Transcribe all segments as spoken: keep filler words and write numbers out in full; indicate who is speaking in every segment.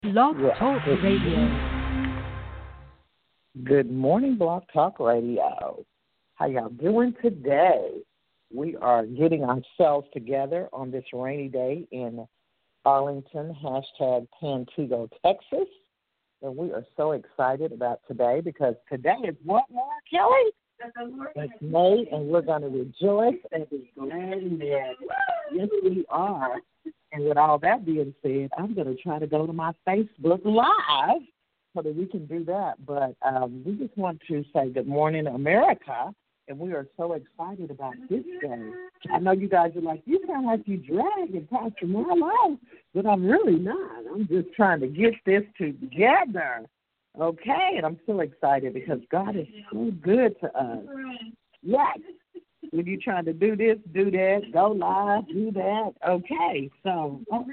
Speaker 1: Blog
Speaker 2: Yeah.
Speaker 1: Talk
Speaker 2: Good,
Speaker 1: Radio.
Speaker 2: good morning, Blog Talk Radio. How y'all doing today? We are getting ourselves together on this rainy day in Arlington, hashtag Pantego, Texas. And we are so excited about today because today is what, Laura Kelly? It's May, and we're going to rejoice and be glad in it. Yes, we are. And with all that being said, I'm going to try to go to my Facebook Live so that we can do that. But um, we just want to say good morning, America, and we are so excited about this day. I know you guys are like, you sound like you dragging Pastor Marlo, but I'm really not. I'm just trying to get this together, okay? And I'm so excited because God is so good to us. Yes. When you're trying to do this, do that, go live, do that. Okay, so oh,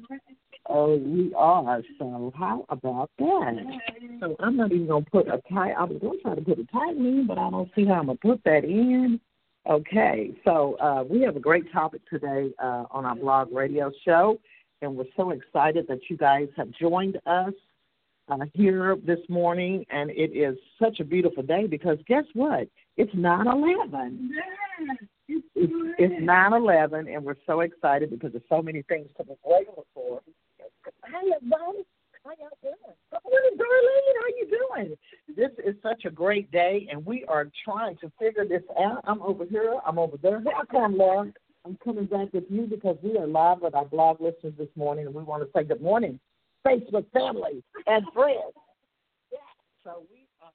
Speaker 2: oh, we are. So how about that? So I'm not even gonna put a title. I was gonna try to put a title in, but I don't see how I'm gonna put that in. Okay, so uh, we have a great topic today uh, on our blog radio show, and we're so excited that you guys have joined us uh, here this morning, and it is such a beautiful day because guess what? It's nine eleven. It's, it's nine eleven, and we're so excited because there's so many things to be grateful for. How y'all, How y'all doing? Good morning, Darlene. How you doing? This is such a great day, and we are trying to figure this out. I'm over here. I'm over there. How come, Laura? I'm coming back with you because we are live with our blog listeners this morning, and we want to say good morning, Facebook family and friends. Yeah, so we are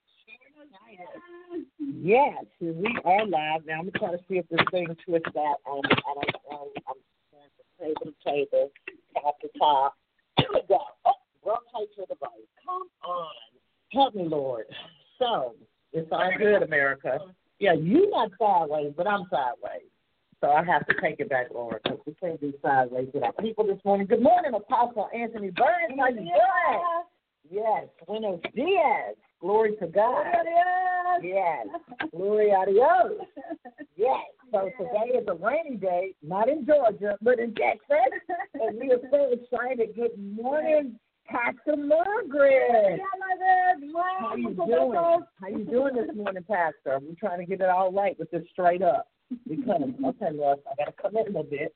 Speaker 2: sharing united. Yes, we are live. Now, I'm going to try to see if this thing twists out. Um, I don't know. I'm going from table to table, top to top. Here we go. Oh, rotate to the right. Come on. Help me, Lord. So, it's all good, America. Yeah, you not sideways, but I'm sideways. So I have to take it back, Lord, because we can't be sideways with our people this morning. Good morning, Apostle Anthony Burns. How you doing? Yes, buenos dias. Glory to God. Yes, glory adios. Yes, so today is a rainy day, not in Georgia, but in Texas. And we are so excited. Good morning, Pastor Margaret. How you doing? How you doing this morning, Pastor? We're trying to get it all right with this straight up. Because, okay, Lord, I got to come in a little bit.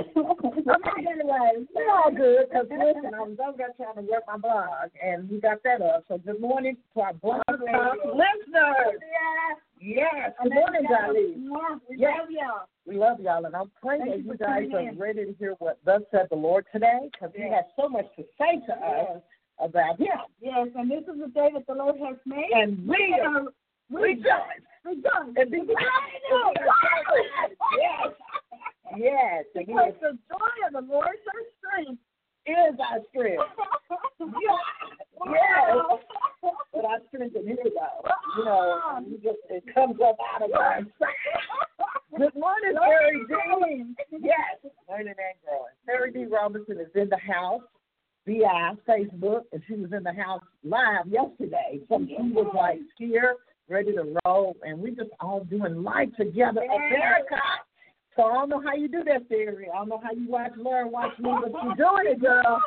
Speaker 2: Anyway, we're all good because, listen, I was over there trying to work my blog, and we got that up. So good morning to our blog listeners. Yes, good morning, Darlene.
Speaker 3: We
Speaker 2: yes.
Speaker 3: love y'all.
Speaker 2: We love y'all, and I'm praying that you guys are ready to hear what thus said the Lord today because yes. He has so much to say to us yes. about Him.
Speaker 3: Yes, and this is the day that the Lord has made.
Speaker 2: And we are rejoice.
Speaker 3: Rejoice.
Speaker 2: And be glad. Yes. Yes.
Speaker 3: Because the joy of the Lord is our strength.
Speaker 2: Is our strength. Yes. Yes. But our strength in here, though. You know, you just, it comes up out of our Good morning, Mary D. Yes. Learning and growing. Mary D. Robinson is in the house via Facebook, and she was in the house live yesterday. So she was like here, ready to roll, and we just all doing life together, America. So I don't know how you do that, Theory. I don't know how you watch Laura, watch me, but you're doing it, girl.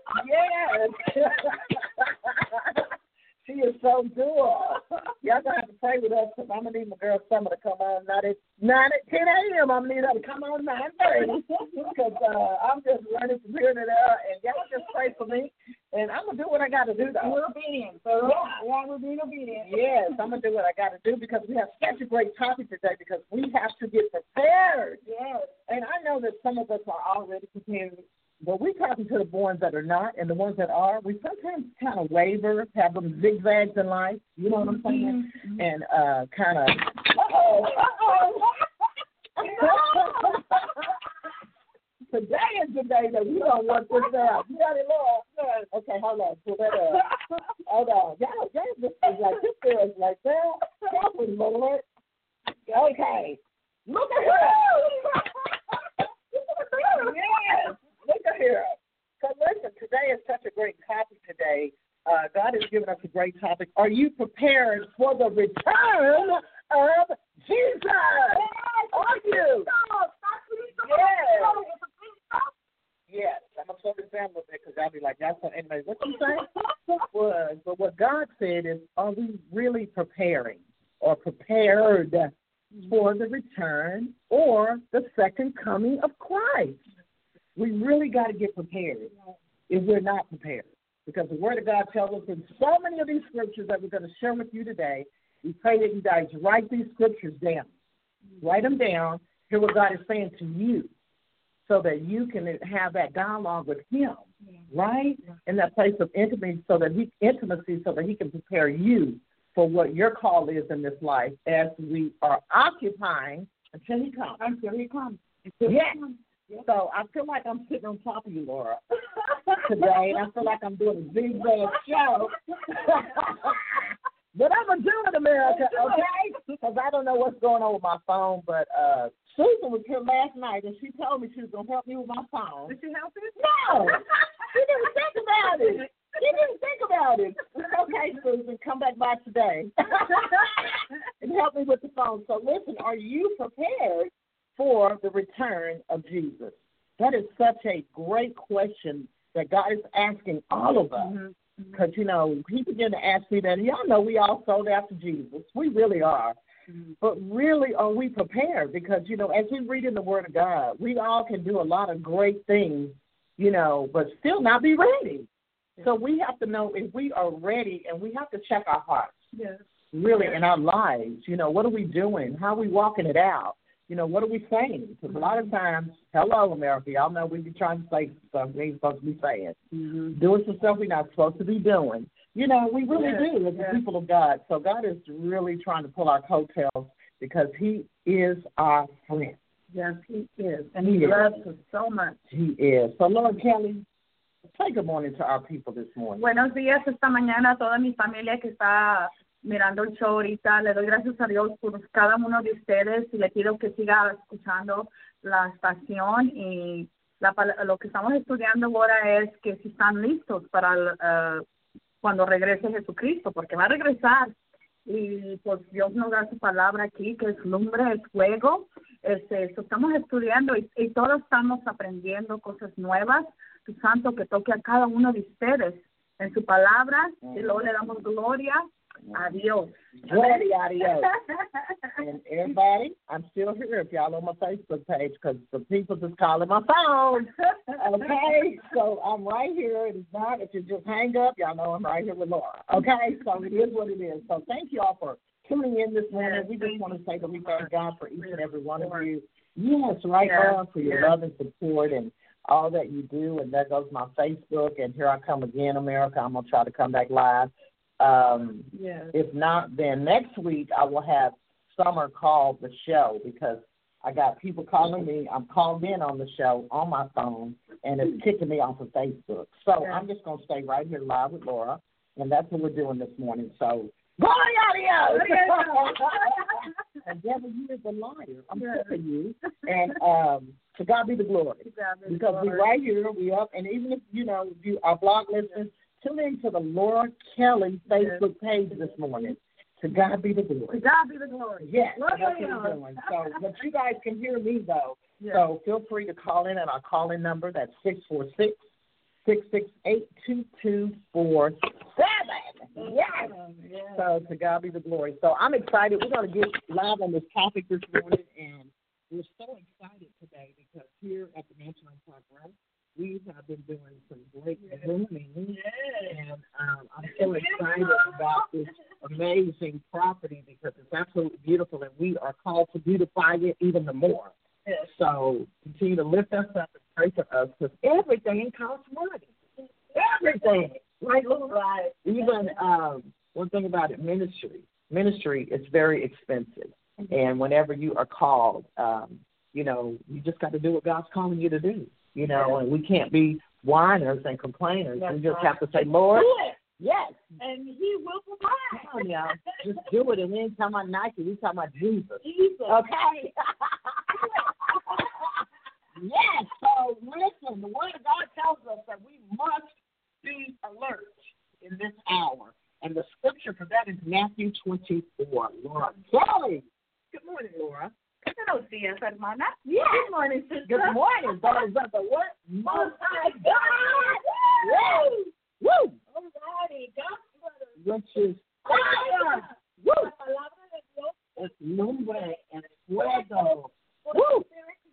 Speaker 2: Yes. She is so good. Y'all gonna have to pray with us because I'm gonna need my girl Summer to come on not at nine at ten a.m. I'm gonna need her to come on nine thirty because uh, I'm just running from here to there, and y'all just pray for me, and I'm gonna do what I gotta do though.
Speaker 3: We're obedient, so
Speaker 2: yeah,
Speaker 3: yeah, we're being obedient.
Speaker 2: Yes, I'm gonna do what I gotta do because we have such a great topic today because we have to get prepared.
Speaker 3: Yes,
Speaker 2: and I know that some of us are already prepared. But we're talking to the ones that are not and the ones that are. We sometimes kind of waver, have them zigzags in life. You know what I'm saying? Mm-hmm. And uh, kind of, uh-oh, uh-oh. Today is the day that we don't work this out. You got it, Lord? Okay, hold on. Pull that up. Hold on. Y'all, y'all just is like, this feels like that. Help me, Lord. Okay. Look at her. Yes. Look at here. So listen, today is such a great topic today. Uh, God has given us a great topic. Are you prepared for the return of Jesus? Yes. Are you? Yes. Yes, I'm going to slow this down a little bit because I'll be like, that's what, anyway, what you say was, but what God said is, are we really preparing or prepared for the return or the second coming of Christ? We really got to get prepared if we're not prepared, because the Word of God tells us in so many of these scriptures that we're going to share with you today. We pray that you guys write these scriptures down. Write them down. Hear what God is saying to you so that you can have that dialogue with Him, right? In that place of intimacy so that he, intimacy so that He can prepare you for what your call is in this life as we are occupying until He comes.
Speaker 3: Until He comes.
Speaker 2: Yes. So I feel like I'm sitting on top of you, Laura, today, and I feel like I'm doing a big bad show. But I'm going to do it, America, okay? Because I don't know what's going on with my phone, but uh, Susan was here last night, and she told me she was going to help me with my phone.
Speaker 3: Did she help you?
Speaker 2: No. She didn't think about it. She didn't think about it. Okay, Susan, come back by today and help me with the phone. So listen, are you prepared for the return of Jesus? That is such a great question that God is asking all of us. Mm-hmm. Because, you know, He began to ask me that. Y'all know we all sold out to Jesus. We really are. Mm-hmm. But really, are we prepared? Because, you know, as we read in the Word of God, we all can do a lot of great things, you know, but still not be ready. Yeah. So we have to know if we are ready, and we have to check our hearts, yes. really, in our lives. You know, what are we doing? How are we walking it out? You know, what are we saying? Because a lot of times, hello, America, y'all know we be trying to say stuff we ain't supposed to be saying. Mm-hmm. Doing some stuff we're not supposed to be doing. You know, we really yes. do as yes. the people of God. So God is really trying to pull our coattails because He is our friend.
Speaker 3: Yes, He is. And He, he loves us so much.
Speaker 2: He is. So, Lord Kelly, say good morning to our people this morning.
Speaker 3: Buenos días esta mañana a toda mi familia que está mirando el show ahorita. Le doy gracias a Dios por cada uno de ustedes y le pido que siga escuchando la estación. Y la, lo que estamos estudiando ahora es que si están listos para uh, cuando regrese Jesucristo, porque va a regresar. Y pues Dios nos da su palabra aquí, que es lumbre, es fuego. Este, eso estamos estudiando y, y todos estamos aprendiendo cosas nuevas. Tu Santo que toque a cada uno de ustedes en su palabra y luego le damos gloria. Adios.
Speaker 2: Gloria, adios. And everybody, I'm still here if y'all on my Facebook page because the people just calling my phone. Okay? So I'm right here. It's not, if you just hang up, y'all know I'm right here with Laura. Okay? So it is what it is. So thank you all for tuning in this morning. We just want to say that we thank God for each and every one of you. Yes, right, Laura, for your love and support and all that you do. And there goes my Facebook. And here I come again, America. I'm going to try to come back live. Um, yes. If not, then next week I will have Summer call the show because I got people calling me. I'm called in on the show on my phone, and it's kicking me off of Facebook. So yes. I'm just going to stay right here live with Laura, and that's what we're doing this morning. So, gloria! And devil, you is a liar. I'm yes. sick of you. And um, to God be the glory. Be because we're right here, we up, and even if, you know, you our blog listeners, tune in to the Laura Kelly Facebook page this morning. To God be the glory. To God be the glory. Yes, that's what we're doing. So, but you guys can hear me, though. Yes. So feel free to call in at our call-in number. That's six four six, six six eight, two two four seven. Yes. yes. So to God be the glory. So I'm excited. We're going to get live on this topic this morning, and we're so excited today because here at the Mansion on Park Road, we have been doing some great grooming, yes. and um, I'm so excited about this amazing property because it's absolutely beautiful, and we are called to beautify it even the more. Yes. So continue to lift us up and pray for us because everything costs money. Everything. Right, right. Even um, one thing about it, ministry. Ministry is very expensive, mm-hmm. and whenever you are called, um, you know, you just got to do what God's calling you to do. You know, and we can't be whiners and complainers. That's we just right. have to say, Lord, do it. Yes. And He will provide. Come on, y'all. Just do it. And we ain't talking about Nike. We talking about Jesus. Jesus. Okay? Yes. So, listen, the Word of God tells us that we must be alert in this hour. And the scripture for that is Matthew twenty-four. Laura Kelly. Good morning, Laura.
Speaker 3: Good Buenos días, hermana.
Speaker 2: Yeah.
Speaker 3: Good morning, sister.
Speaker 2: Good morning. That is of the what? Most High God. Woo! Woo!
Speaker 3: Alrighty,
Speaker 2: Which is fire. Woo! Es lumbre and fuego. Woo!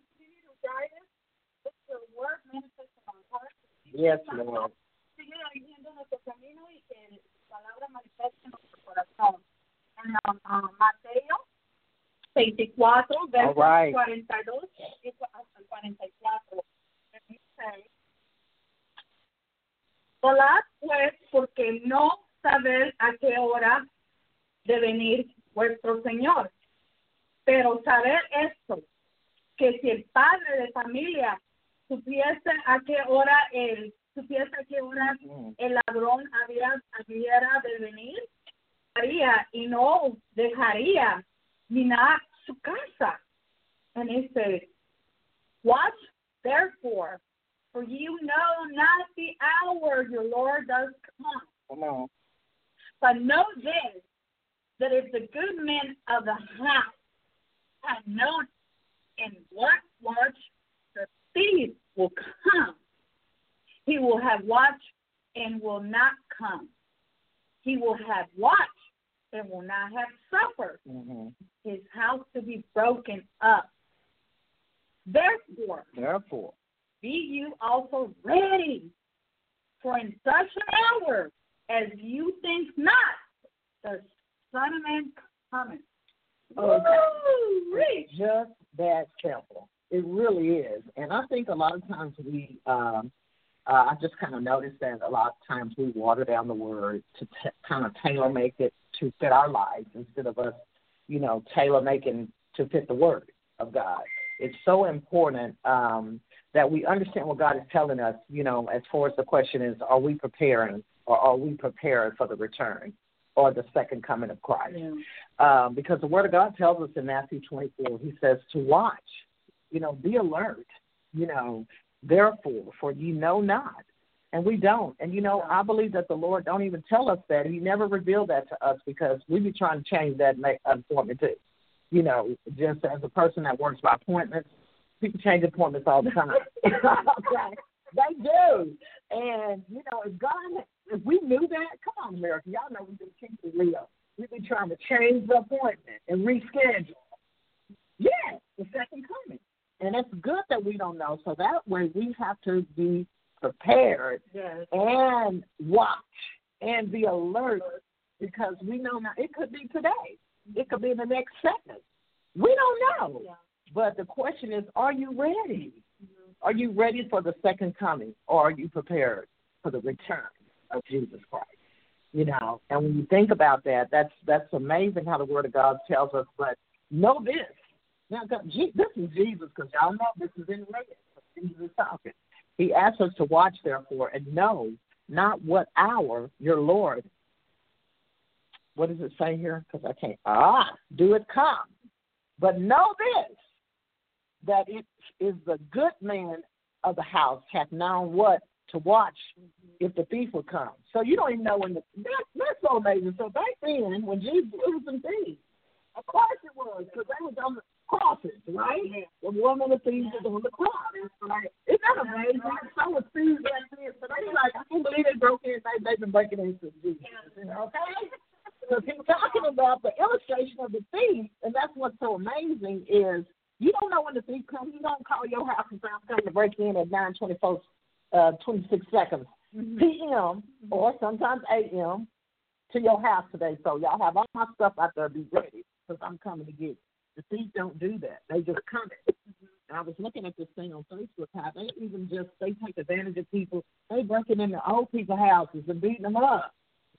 Speaker 2: Yes, Lord.
Speaker 3: Sigue dirigiendo nuestro camino y que su palabra manifieste en nuestro corazón. En um, um, Mateo veinticuatro, versos
Speaker 2: right.
Speaker 3: cuarenta y dos hasta el cuarenta y cuatro. Dice, velad pues, porque no sabéis a qué hora de venir vuestro Señor. Pero saber esto, que si el padre de familia supiese a qué hora el supiese a qué hora el ladrón había hubiera de venir, haría y no dejaría ni nada su casa. And he said, watch therefore, for you know not the hour your Lord does come.
Speaker 2: Come on.
Speaker 3: But know this, that if the good man of the house had known in what watch the thief will come, he will have watched and will not come. He will have watched and will not have suffered
Speaker 2: Mm-hmm.
Speaker 3: his house to be broken up. Therefore,
Speaker 2: Therefore,
Speaker 3: be you also ready, for in such an hour as you think not, the Son of Man cometh.
Speaker 2: Okay.
Speaker 3: Woo!
Speaker 2: It's just that simple. It really is. And I think a lot of times we, um, uh, I just kind of noticed that a lot of times we water down the word to t- kind of tailor make it to fit our lives instead of us, you know, tailor making to fit the word of God. It's so important um, that we understand what God is telling us, you know, as far as the question is, are we preparing or are we prepared for the return or the second coming of Christ?
Speaker 3: Yeah.
Speaker 2: Um, because the Word of God tells us in Matthew twenty-four, he says to watch, you know, be alert, you know, therefore, for you know not. And we don't. And, you know, I believe that the Lord don't even tell us that. He never revealed that to us because we be trying to change that and make appointment too. You know, just as a person that works by appointments, people change appointments all the time. Okay. They do. And, you know, if God, if we knew that, come on, America, y'all know we do keep it real. We be trying to change the appointment and reschedule. Yeah, the second coming. And it's good that we don't know. So that way we have to be prepared
Speaker 3: Yes.
Speaker 2: and watch and be alert because we know now it could be today. It could be the next second. We don't know.
Speaker 3: Yeah.
Speaker 2: But the question is, are you ready? Mm-hmm. Are you ready for the second coming or are you prepared for the return of Jesus Christ? You know, and when you think about that, that's that's amazing how the Word of God tells us. But know this. Now, God, this is Jesus because y'all know this is in red. Jesus is talking. He asks us to watch, therefore, and know not what hour your Lord, what does it say here? Because I can't, ah, do it come. But know this, that it is the good man of the house hath known what to watch if the thief would come. So you don't even know when the, that, that's so amazing. So back then, when Jesus, it was some thieves. Of course it was, because they was on the crosses, right? Yeah. The woman of thieves was on the cross. Right? Isn't that amazing? So was thieves back then. So they like, I can't believe they broke in. They, they've been breaking into Jesus. Okay? So he's talking about the illustration of the thief, and that's what's so amazing is you don't know when the thief comes. You don't call your house and say, I'm coming to break in at nine twenty-four, uh, twenty-six seconds mm-hmm. P M or sometimes A M to your house today. So y'all have all my stuff out there. Be ready because I'm coming to get you. The thieves don't do that. They just come. And I was looking at this thing on Facebook how they even just, they take advantage of people. They breaking into old people's houses and beating them up.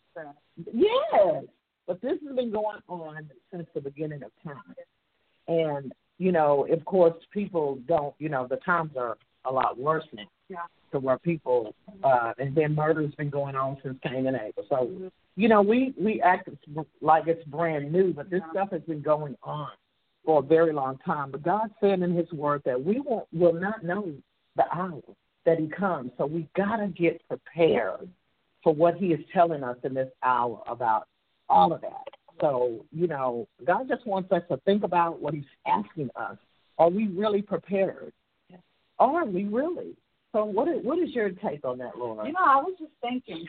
Speaker 2: Yes. But this has been going on since the beginning of time. And, you know, of course, people don't, you know, the times are a lot worse now. Yeah. To where people, uh, and then murder's been going on since Cain and Abel. So, mm-hmm. you know, we, we act like it's brand new, but this stuff has been going on for a very long time. But God said in his word that we won't, will not know the hour that he comes. So we got to get prepared for what he is telling us in this hour about all of that. So, you know, God just wants us to think about what he's asking us Are we really prepared? Are we really? So what is, what is your take on that, Laura?
Speaker 3: You know, I was just thinking,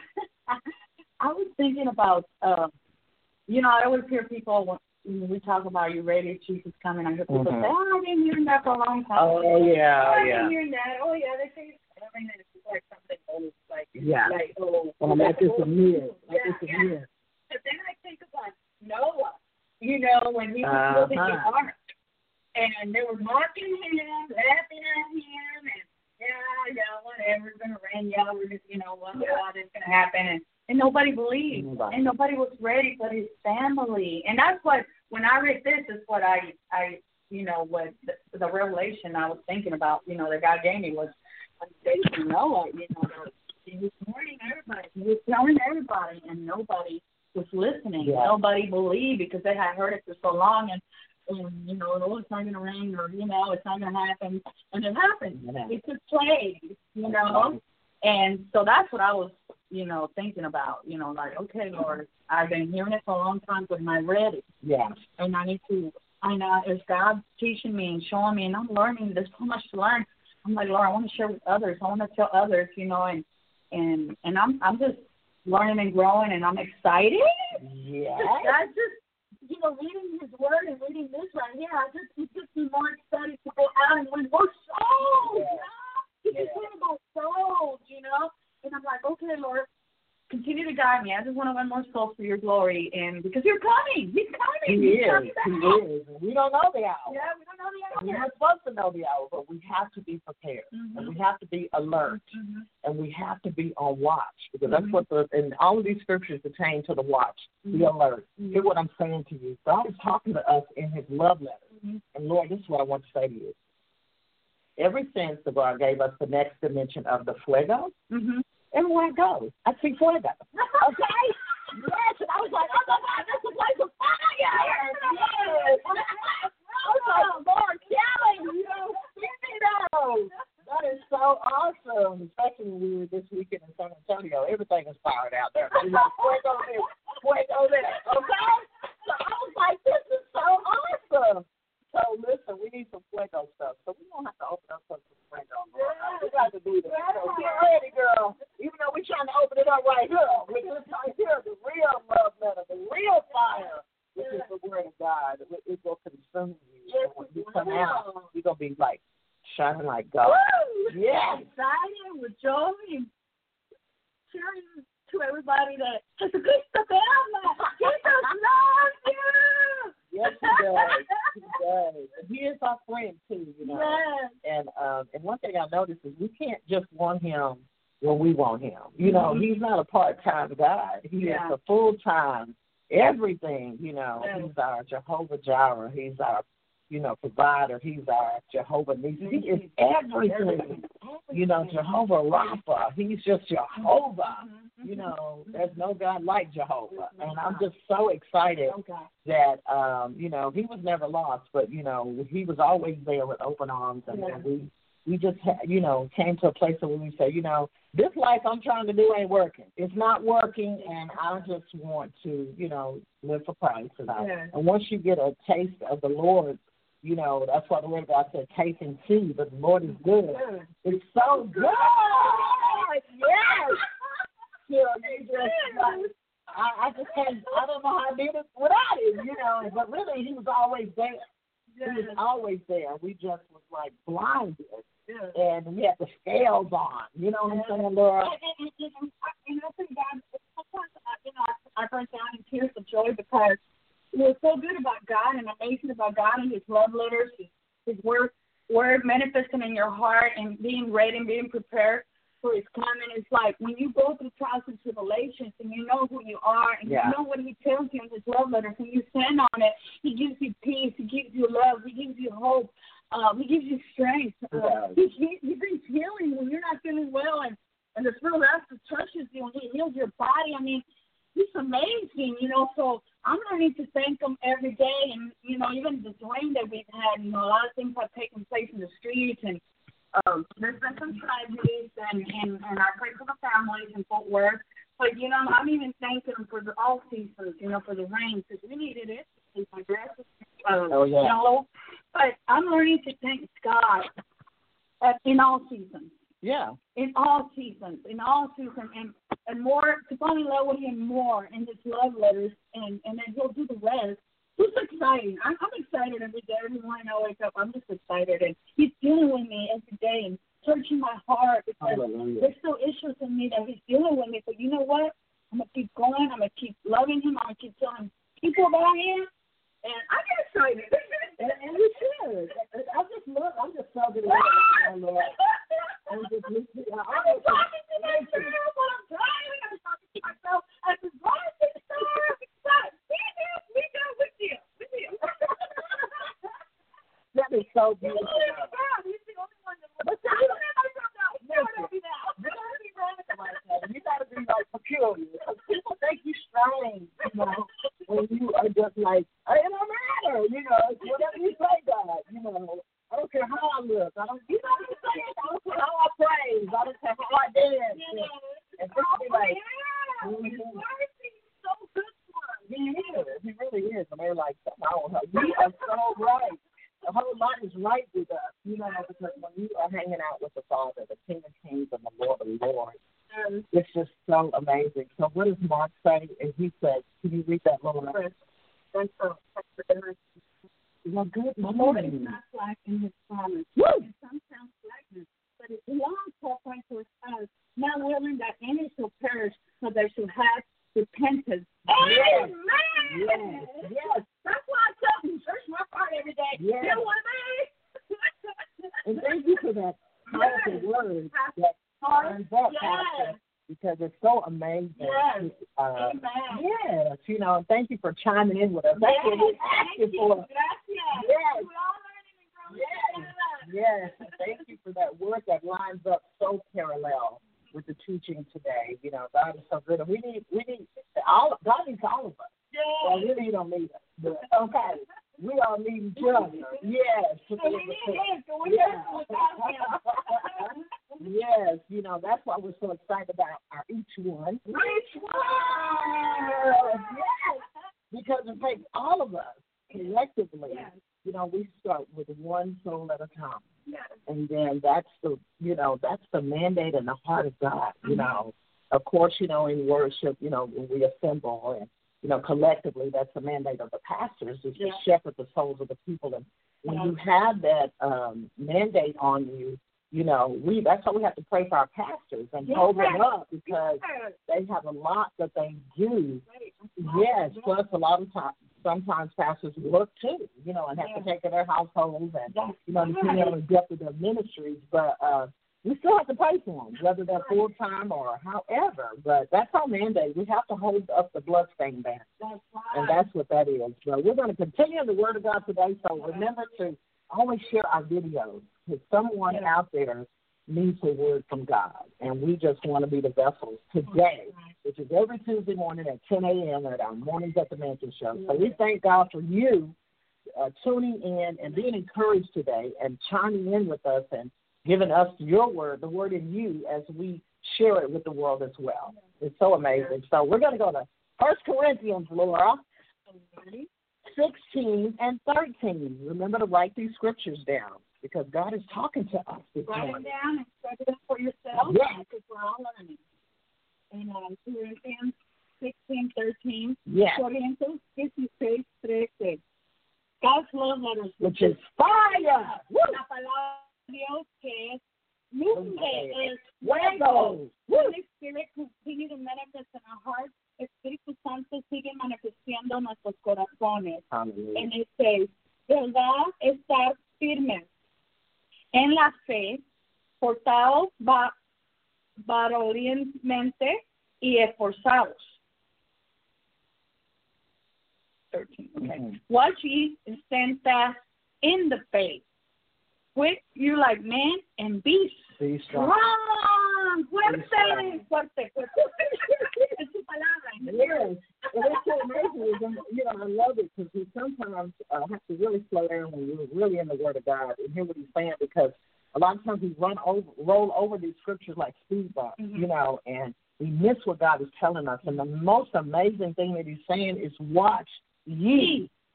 Speaker 3: I was thinking about, uh, you know, I always hear people when we talk about, are you ready, Jesus coming? I hear people mm-hmm. say, oh, I've been hearing that for a long time.
Speaker 2: Oh, yeah,
Speaker 3: oh, I've
Speaker 2: yeah.
Speaker 3: been hearing that. Oh, yeah, they say it's coming, and it's like something old, like,
Speaker 2: yeah.
Speaker 3: like, oh.
Speaker 2: Well, like it's a myth. Like
Speaker 3: yeah,
Speaker 2: it's a
Speaker 3: yeah.
Speaker 2: myth.
Speaker 3: But then I think about Noah, you know, when he was
Speaker 2: uh-huh.
Speaker 3: building the ark, and they were mocking him, laughing at him, and yeah, yeah, whatever, it's going to rain, yeah, we're just, you know, what, yeah. what is going to happen, and, and nobody believed, nobody. and nobody was ready but his family, and that's what, when I read this, is what I, I, you know, what the, the revelation I was thinking about, you know, that God gave me was, facing Noah, you know, he was warning everybody, he was telling everybody, and nobody was listening,
Speaker 2: yeah.
Speaker 3: nobody believed, because they had heard it for so long, and And, you know, oh, it's not going to rain, or, you know, it's not going to happen. And it happened. Yeah. It took place, you know. And so that's what I was, you know, thinking about, you know, like, okay, Lord, I've been hearing it for a long time, but am I ready?
Speaker 2: Yeah.
Speaker 3: And I need to, I know, is God teaching me and showing me, and I'm learning. There's so much to learn. I'm like, Lord, I want to share with others. I want to tell others, you know, and, and, and I'm, I'm just learning and growing, and I'm excited.
Speaker 2: Yeah.
Speaker 3: I just, you know, reading his word and reading this right here, I just, it gets me more excited to go out and win more souls, yeah. you know? It's yeah. about souls, you know? And I'm like, okay, Lord, continue to guide me. I just want to win more souls for your glory, and because you're coming. He's coming.
Speaker 2: He
Speaker 3: He's
Speaker 2: is.
Speaker 3: coming
Speaker 2: He is. And we don't know the hour.
Speaker 3: Yeah, we don't know the hour.
Speaker 2: We're not supposed to know the hour, but we have to be prepared. Mm-hmm. And we have to be alert. Mm-hmm. And we have to be on watch, because mm-hmm. that's what the, and all of these scriptures pertain to the watch, mm-hmm. the alert. Mm-hmm. Hear what I'm saying to you. God is talking to us in his love letter. Mm-hmm. And Lord, this is what I want to say to you. Ever since the God gave us the next dimension of the fuego, mm-hmm. everywhere I go, I see fuego. Okay? Yes, and I was like, oh my God, that's a place of fire! Yes, yes. I was like, Lord, Kelly, you know, you know. That is so awesome, especially when we were this weekend in San Antonio. Everything is fired out there. You know, fuego there, fuego there, okay? So I was like, this is so awesome. So listen, we need some fuego stuff. So we don't have to open up some fuego. We got to do that. So get ready, girl. Even though we're trying to open it up right here, with this right here, the real love letter, the real fire, which is the word of God. It, it will consume you. Yes, and when you come out, you're going to be like shining like God. Woo! Yes. Excited with joy and sharing to everybody that Jesucristo te ama. Jesus loves you. Yes, he does. He does. And he is our friend, too, you know. Yes. And, um, and one thing I noticed is we can't just want him when we want him. You know, mm-hmm. he's not a part-time guy. He yeah. is a full-time everything, you know. Yes. He's our Jehovah Jireh. He's our, you know, provider. He's our Jehovah Nissi. He is everything. everything. You know, Jehovah Rapha. He's just Jehovah. Mm-hmm. You know, there's no God like Jehovah. And I'm just so excited okay. that, um, you know, he was never lost, but, you know, he was always there with open arms. And, yeah. and we, we just, ha- you know, came to a place where we say, you know, this life I'm trying to do ain't working. It's not working, and I just want to, you know, live for Christ. And, I, yeah. and once you get a taste of the Lord, you know, that's why the word of God said, taste and see, but the Lord is good. Yeah. It's so good. Yes. You know, you just, like, I, I just can't, I don't know how I did it without him, you know, but really he was always there. Yes. He was always there. We just was like blinded. Yes. And we had the scales on. You know what yes. I'm saying, Laura? And, and, and, and, and I think God, sometimes, you know, I, I break down in tears of joy because we're so good about God and amazing about God and his love letters, his, his word, word manifesting in your heart and being ready and being prepared for his coming. It's like when you go through trials and tribulations and you know who you are and yeah. you know what he tells you in his love letters and you stand on it, he gives you peace, he gives you love, he gives you hope, um, he gives you strength. Uh, he, he, he brings healing when you're not feeling well, and, and the Spirit of God touches you and he heals your body. I mean, he's amazing, you know, so I'm learning to thank him every day. And, you know, even the rain that we've had, you know, a lot of things have taken place in the streets, and um, there's been some tragedies, and, and, and I pray for the families in Fort Worth. But, you know, I'm even thanking him for the all seasons, you know, for the rain, because we needed it. And my grass was
Speaker 3: uh,
Speaker 2: oh, yeah.
Speaker 3: yellow. But I'm learning to thank God at, in all seasons.
Speaker 2: Yeah.
Speaker 3: In all seasons, in all seasons, and and more to fall in love with Him more in His love letters, and and then He'll do the rest. It's exciting. I'm, I'm excited every day. Every morning I wake up, I'm just excited, and He's dealing with me every day and searching my heart because
Speaker 2: Hallelujah.
Speaker 3: there's still issues in me that He's dealing with me. But you know what? I'm gonna keep going. I'm gonna keep loving Him. I'm gonna keep telling people about Him, and I get excited.
Speaker 2: And, and you should. I just love. I'm just so good. I'm just listening.
Speaker 3: I'm talking to myself while I'm driving. I'm talking to myself as I'm driving to the store. But we do, we do, we do, we do.
Speaker 2: That is so beautiful.
Speaker 3: He's the only one that looks. I don't have myself now. You gotta be now. You gotta be right.
Speaker 2: You gotta be like peculiar. Because people think you strange, you know, when you are just like, it don't matter, you know, whatever you say, God, you know. I don't care how I look. I don't, you know what I'm saying? I don't care how I praise. I don't care how I dance.
Speaker 3: Yeah.
Speaker 2: And people be like,
Speaker 3: Yeah. His word is so good for us.
Speaker 2: he is. He really is. And they're like, I don't know. You are so right. The whole lot is right with us, you know, because when you are hanging out with the Father, the King of Kings and the Lord of Lords, um, it's just so amazing. So what does Mark say? And he says, can you read that little verse?
Speaker 3: Thanks for the
Speaker 2: Well, good
Speaker 3: The Lord
Speaker 2: morning.
Speaker 3: is not slack in His promise.
Speaker 2: Woo!
Speaker 3: And some sound slackness, but it long suffering towards us, not willing that any shall perish, but they shall have repentance.
Speaker 2: Yes.
Speaker 3: Amen.
Speaker 2: Yes. Yes.
Speaker 3: That's why I tell you, search my heart every day.
Speaker 2: Yes.
Speaker 3: You know what I mean?
Speaker 2: And thank you for that powerful
Speaker 3: Yes.
Speaker 2: word that turns up,
Speaker 3: Yes.
Speaker 2: Pastor, because it's so amazing.
Speaker 3: Yes.
Speaker 2: Uh,
Speaker 3: Amen.
Speaker 2: yes, you know, and thank you for chiming in with us. That's
Speaker 3: Yes.
Speaker 2: what we're
Speaker 3: Thank
Speaker 2: asking
Speaker 3: you.
Speaker 2: for.
Speaker 3: Gracias.
Speaker 2: Yes.
Speaker 3: We're all learning and growing
Speaker 2: Yes,
Speaker 3: together.
Speaker 2: yes. Thank you for that word that lines up so parallel with the teaching today. You know, God is so good, and we need, we need all. God needs all of us.
Speaker 3: Yes.
Speaker 2: Well, really, don't need us, but okay, we all need each other. Yes.
Speaker 3: So we need Him. So we
Speaker 2: Yeah.
Speaker 3: need Him.
Speaker 2: Yes, you know, that's why we're so excited about our each one.
Speaker 3: Which
Speaker 2: Yes, yes. Because it takes all of us collectively.
Speaker 3: Yes.
Speaker 2: You know, we start with one soul at a time.
Speaker 3: Yes.
Speaker 2: And then that's the, you know, that's the mandate in the heart of God, you know. Of course, you know, in worship, you know, when we assemble and, you know, collectively, that's the mandate of the pastors is
Speaker 3: Yeah.
Speaker 2: to shepherd the souls of the people. And when
Speaker 3: Yeah.
Speaker 2: you have that um, mandate on you, you know, we that's why we have to pray for our pastors and
Speaker 3: Yes.
Speaker 2: hold them up because
Speaker 3: Yes.
Speaker 2: they have a lot that they do.
Speaker 3: Right.
Speaker 2: Yes, plus a lot of times, sometimes pastors work too, you know, and have
Speaker 3: Yeah.
Speaker 2: to take care of their households and,
Speaker 3: That's
Speaker 2: you know, depending
Speaker 3: right.
Speaker 2: on the depth of their ministries. But uh, we still have to pray for them, whether they're full-time or however. But that's our mandate. We have to hold up the bloodstained banner,
Speaker 3: That's right.
Speaker 2: and that's what that is. So we're going to continue in the Word of God today, so remember to always share our videos because someone
Speaker 3: Yeah.
Speaker 2: out there needs a word from God, and we just want to be the vessels today, which is every Tuesday morning at ten a.m. at our Mornings at the Mansion Show. So we thank God for you uh, tuning in and being encouraged today and chiming in with us and giving us your word, the word in you, as we share it with the world as well. It's so amazing. So we're going to go to First Corinthians, Laura, sixteen and thirteen. Remember to write these scriptures down because God is talking to us this
Speaker 3: Write them
Speaker 2: morning.
Speaker 3: down and study them for yourself.
Speaker 2: Yes.
Speaker 3: Because we're all learning. In um, Corinthians sixteen, thirteen.
Speaker 2: Yes.
Speaker 3: Corintios dieciséis, trece. God's love letters.
Speaker 2: Which is fire. Woo.
Speaker 3: La palabra de Dios que es luz, que es
Speaker 2: Fuego.
Speaker 3: fuego.
Speaker 2: Woo.
Speaker 3: Holy Spirit continue to manifest in our hearts. Espíritu Santo sigue manifestando en nuestros corazones.
Speaker 2: Hallelujah.
Speaker 3: En el seis, ¿verdad? Estar firmes en la fe, portados va, varonilmente y esforzados. thirteen. Okay.
Speaker 2: Mm-hmm.
Speaker 3: Watch ye and stand fast in the faith. Quit you like men and be
Speaker 2: Be strong.
Speaker 3: strong. Fuerte,
Speaker 2: strong.
Speaker 3: fuerte, fuerte. Es su palabra.
Speaker 2: Yes, and it's so amazing. is, You know, I love it because we sometimes uh, have to really slow down when we're really in the Word of God and hear what He's saying because a lot of times we run over, roll over these scriptures like speed bumps,
Speaker 3: Mm-hmm.
Speaker 2: you know, and we miss what God is telling us. And the most amazing thing that He's saying is, "Watch ye."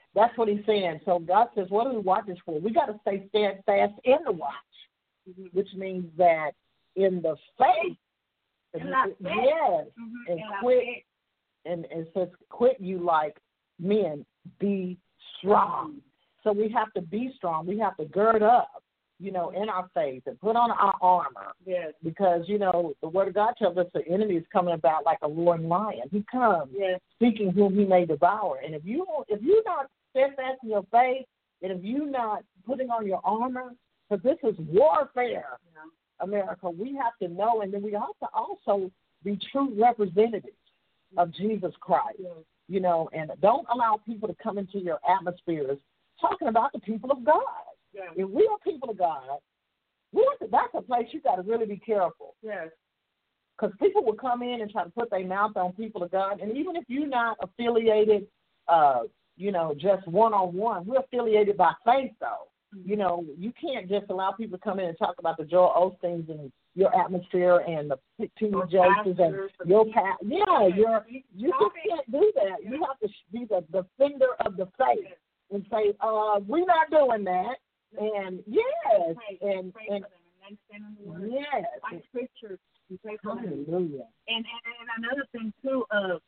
Speaker 2: That's what he's saying. So God says, what do we watch this for? We got to stay steadfast in the watch, mm-hmm. which means that in the faith,
Speaker 3: in
Speaker 2: it,
Speaker 3: la
Speaker 2: it,
Speaker 3: fe.
Speaker 2: yes,
Speaker 3: mm-hmm.
Speaker 2: and
Speaker 3: in
Speaker 2: quit, and, and says, quit you like men, be strong. So we have to be strong. We have to gird up, you know, in our faith and put on our armor.
Speaker 3: Yes.
Speaker 2: Because, you know, the Word of God tells us the enemy is coming about like a roaring lion. He comes,
Speaker 3: yes.
Speaker 2: seeking whom he may devour. And if you if you're not steadfast in your faith, and if you're not putting on your armor, because this is warfare, yeah. America, we have to know, and then we have to also be true representatives of Jesus Christ. Yes. You know, and don't allow people to come into your atmospheres talking about the people of God. Yeah. If we are people of God, we have to, that's a place you got to really be careful.
Speaker 3: Yes.
Speaker 2: Because people will come in and try to put their mouth on people of God, and even if you're not affiliated, uh, you know, just one-on-one, we're affiliated by faith, though. Mm-hmm. You know, you can't just allow people to come in and talk about the Joel Osteens and your atmosphere and the T D Jakes and your past. Yeah, you're, you just can't do that. You have to be the defender of the faith and say, uh, we're not doing that. And yes, and and yes,
Speaker 3: like scriptures.
Speaker 2: Hallelujah.
Speaker 3: And, and and another thing too, uh,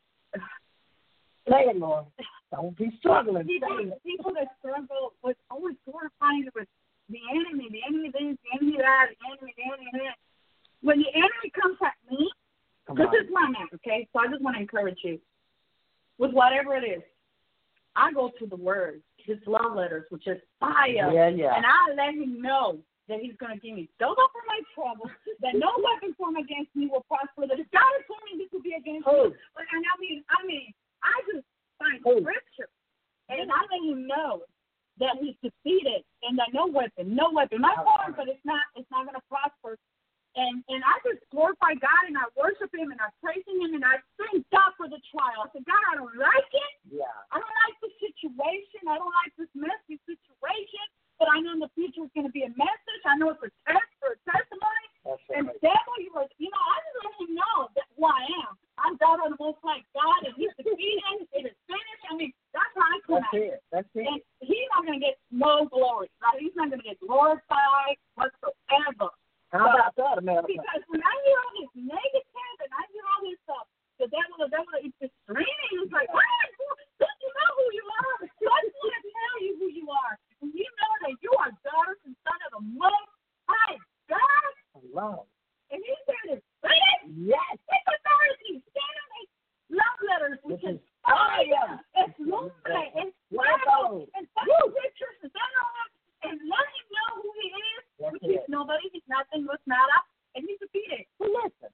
Speaker 2: say it, Lord. Don't be struggling.
Speaker 3: People, people that struggle with always glorifying with the enemy, the enemy this, the enemy that, the enemy, the enemy that. When the enemy comes at me, this is my man, okay? So I just want to encourage you with whatever it is. I go to the Word, His love letters, which is fire.
Speaker 2: Yeah, yeah.
Speaker 3: And I let Him know that He's going to give me double for my trouble, that no weapon formed against me will prosper, that if God is for me, this will be against
Speaker 2: oh.
Speaker 3: me. And I mean, I mean, I just find
Speaker 2: oh.
Speaker 3: scripture, and I let Him know that He's defeated, and that no weapon, no weapon, my form, but it's not, it's not going to prosper. And and I just glorify God, and I worship Him, and I praise Him, and I thank God for the trial. I said, God, I don't like it.
Speaker 2: Yeah.
Speaker 3: I don't like the situation. I don't like this messy situation. But I know in the future it's going to be a message. I know it's a test for a testimony.
Speaker 2: That's
Speaker 3: and
Speaker 2: right.
Speaker 3: devil, you were, you know, I just let Him know that who I am. I'm God on the Most High God, and He's defeated. It is finished. I mean, that's how I come
Speaker 2: That's
Speaker 3: out.
Speaker 2: it. That's it.
Speaker 3: And He's not going to get no glory. Right? He's not going to get glorified whatsoever.
Speaker 2: How about that, America?
Speaker 3: Because when I hear all this negative and I hear all this stuff, the devil, the devil, it's just screaming. It's like, what? Don't you know who you are? I just want to tell you who you are. And you know that you are daughters and son of the Most High God.
Speaker 2: Hello.
Speaker 3: And He's there to say it.
Speaker 2: Yes.
Speaker 3: It's authority. Stand on His love letters, which is fire. It's lumbre. It's Bible. It's scriptures. Stand on Him and let Him know who He is.
Speaker 2: That's
Speaker 3: Which
Speaker 2: it.
Speaker 3: is nobody, he's nothing, was nada, and he's defeated.
Speaker 2: Well, listen,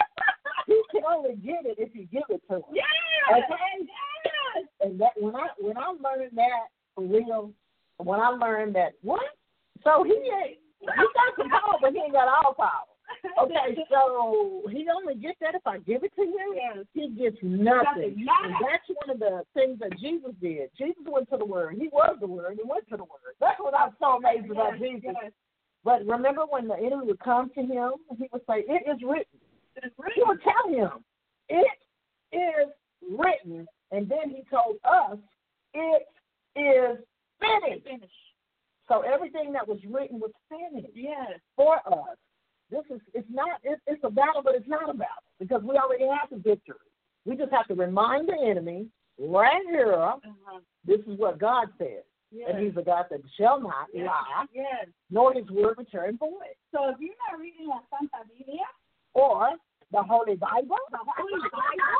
Speaker 2: he can only get it if you give it to him.
Speaker 3: Yes,
Speaker 2: okay?
Speaker 3: yes.
Speaker 2: And that when I when I learned that for real, when I learned that what, so he ain't he got some power, but he ain't got all power. Okay, so he only gets that if I give it to him.
Speaker 3: Yes.
Speaker 2: He gets nothing.
Speaker 3: Nothing.
Speaker 2: And that's one of the things that Jesus did. Jesus went to the Word. He was the Word. He went to the Word. That's what I'm so amazed
Speaker 3: yes,
Speaker 2: about Jesus.
Speaker 3: Yes.
Speaker 2: But remember when the enemy would come to him, he would say, it is written.
Speaker 3: It is written.
Speaker 2: He would tell him, it is written. And then he told us, it is finished.
Speaker 3: Finished.
Speaker 2: So everything that was written was finished
Speaker 3: yes.
Speaker 2: for us. This is, it's not, it, it's a battle, but it's not a battle because we already have the victory. We just have to remind the enemy, right here, uh-huh. this is what God says. Yes. And He's a God that shall not
Speaker 3: yes.
Speaker 2: lie,
Speaker 3: yes.
Speaker 2: nor His word return void.
Speaker 3: So if you're not reading La Santa Biblia,
Speaker 2: or the Holy Bible,
Speaker 3: the Holy Bible,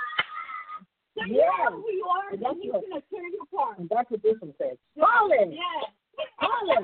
Speaker 3: so you
Speaker 2: yes.
Speaker 3: know who you are, and, and He's going to tear you apart.
Speaker 2: And that's what this one says. Holy,
Speaker 3: yes.
Speaker 2: holy,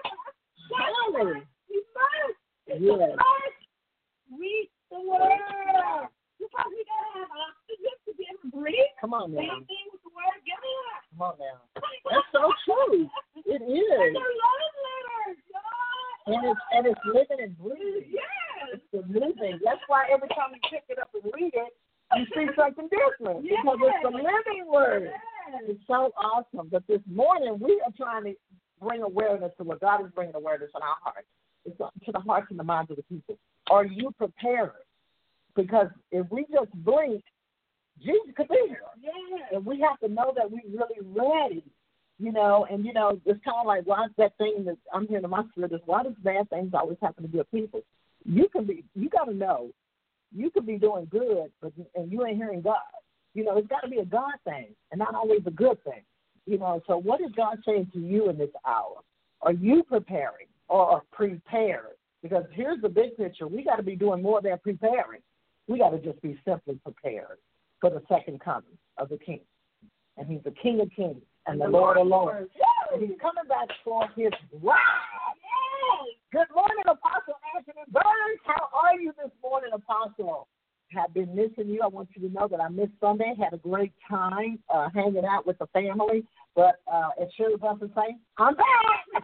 Speaker 2: holy.
Speaker 3: You must.
Speaker 2: Yes.
Speaker 3: You must read the Word. Because we got to have oxygen to be able to breathe.
Speaker 2: Come on now.
Speaker 3: Same thing with the Word. Give me that.
Speaker 2: Come on now. That's so true. It is.
Speaker 3: And they're love letters, God.
Speaker 2: And it's, and it's living and breathing.
Speaker 3: Yes.
Speaker 2: It's the living. That's why every time you pick it up and read it, you see something different.
Speaker 3: Yes.
Speaker 2: Because it's the living Word.
Speaker 3: Yes.
Speaker 2: It's so awesome. But this morning, we are trying to bring awareness to what God is bringing awareness in our hearts. It's to the hearts and the minds of the people. Are you prepared? Because if we just blink, Jesus could be here.
Speaker 3: Yes.
Speaker 2: And we have to know that we're really ready You know, and, you know, it's kind of like, why is that thing that I'm hearing in my spirit is, why does bad things always happen to good people? You can be, you got to know, you could be doing good, but and you ain't hearing God. You know, it's got to be a God thing and not always a good thing. You know, so what is God saying to you in this hour? Are you preparing or prepared? Because here's the big picture. We got to be doing more than preparing. We got to just be simply prepared for the second coming of the King. And he's the King of kings and the, the Lord of lords. And he's coming back for his bride. Good morning, Apostle Anthony Burns. How are you this morning, Apostle? Have been missing you. I want you to know that I missed Sunday. Had a great time uh, hanging out with the family. But uh, as Shirley Buffett say, I'm back.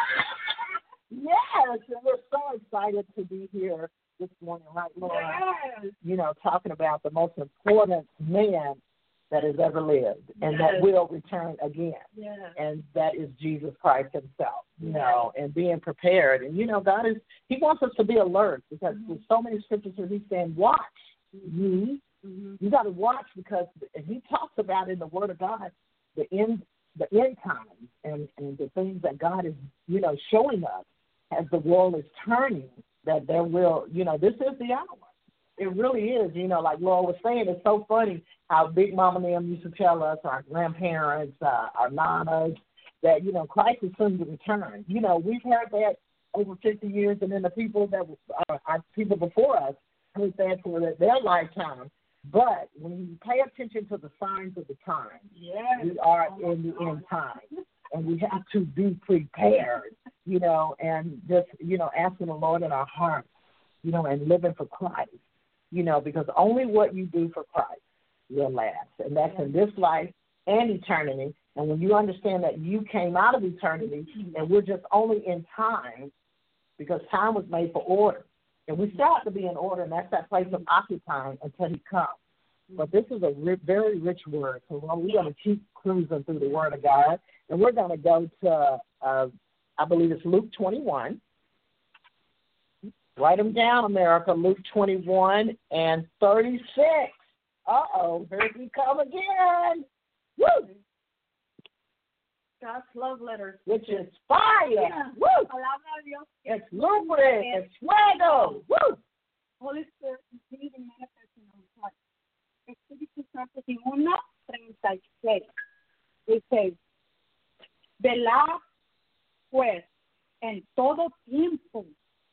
Speaker 2: Yes, and we're so excited to be here this morning, right, Laura? Yes. You know, talking about the most important man that has ever lived and yes. that will return again. Yes. And that is Jesus Christ himself, you yes. know, and being prepared. And, you know, God is, he wants us to be alert because mm-hmm. there's so many scriptures where he's saying, watch ye. Mm-hmm. You got to watch because, and he talks about in the Word of God, the end, the end times and, and the things that God is, you know, showing us as the world is turning, that there will, you know, this is the hour. It really is, you know, like Laura was saying, it's so funny how Big Mama and them used to tell us, our grandparents, uh, our nanas, that, you know, Christ is soon to return. You know, we've heard that over fifty years, and then the people that uh, our people before us heard that for their lifetime. But when you pay attention to the signs of the time, yes. we are in the end time, and we have to be prepared, you know, and just, you know, asking the Lord in our hearts, you know, and living for Christ. You know, because only what you do for Christ will last. And that's in this life and eternity. And when you understand that you came out of eternity and we're just only in time, because time was made for order. And we still have to be in order, and that's that place of occupying until he comes. But this is a ri- very rich word. So well, we're going to keep cruising through the Word of God. And we're going to go to, uh, I believe it's Luke twenty-one. Write them down, America. Luke twenty-one and thirty-six. Uh-oh, here we come again. Woo!
Speaker 3: God's love letters.
Speaker 2: Which is fire.
Speaker 3: Yeah.
Speaker 2: Woo! It's lumbre. It's fuego. Woo!
Speaker 3: Holy Spirit, continue to manifest in our hearts. Espíritu Santo, uno treinta y seis. Dice, velad pues en todo tiempo,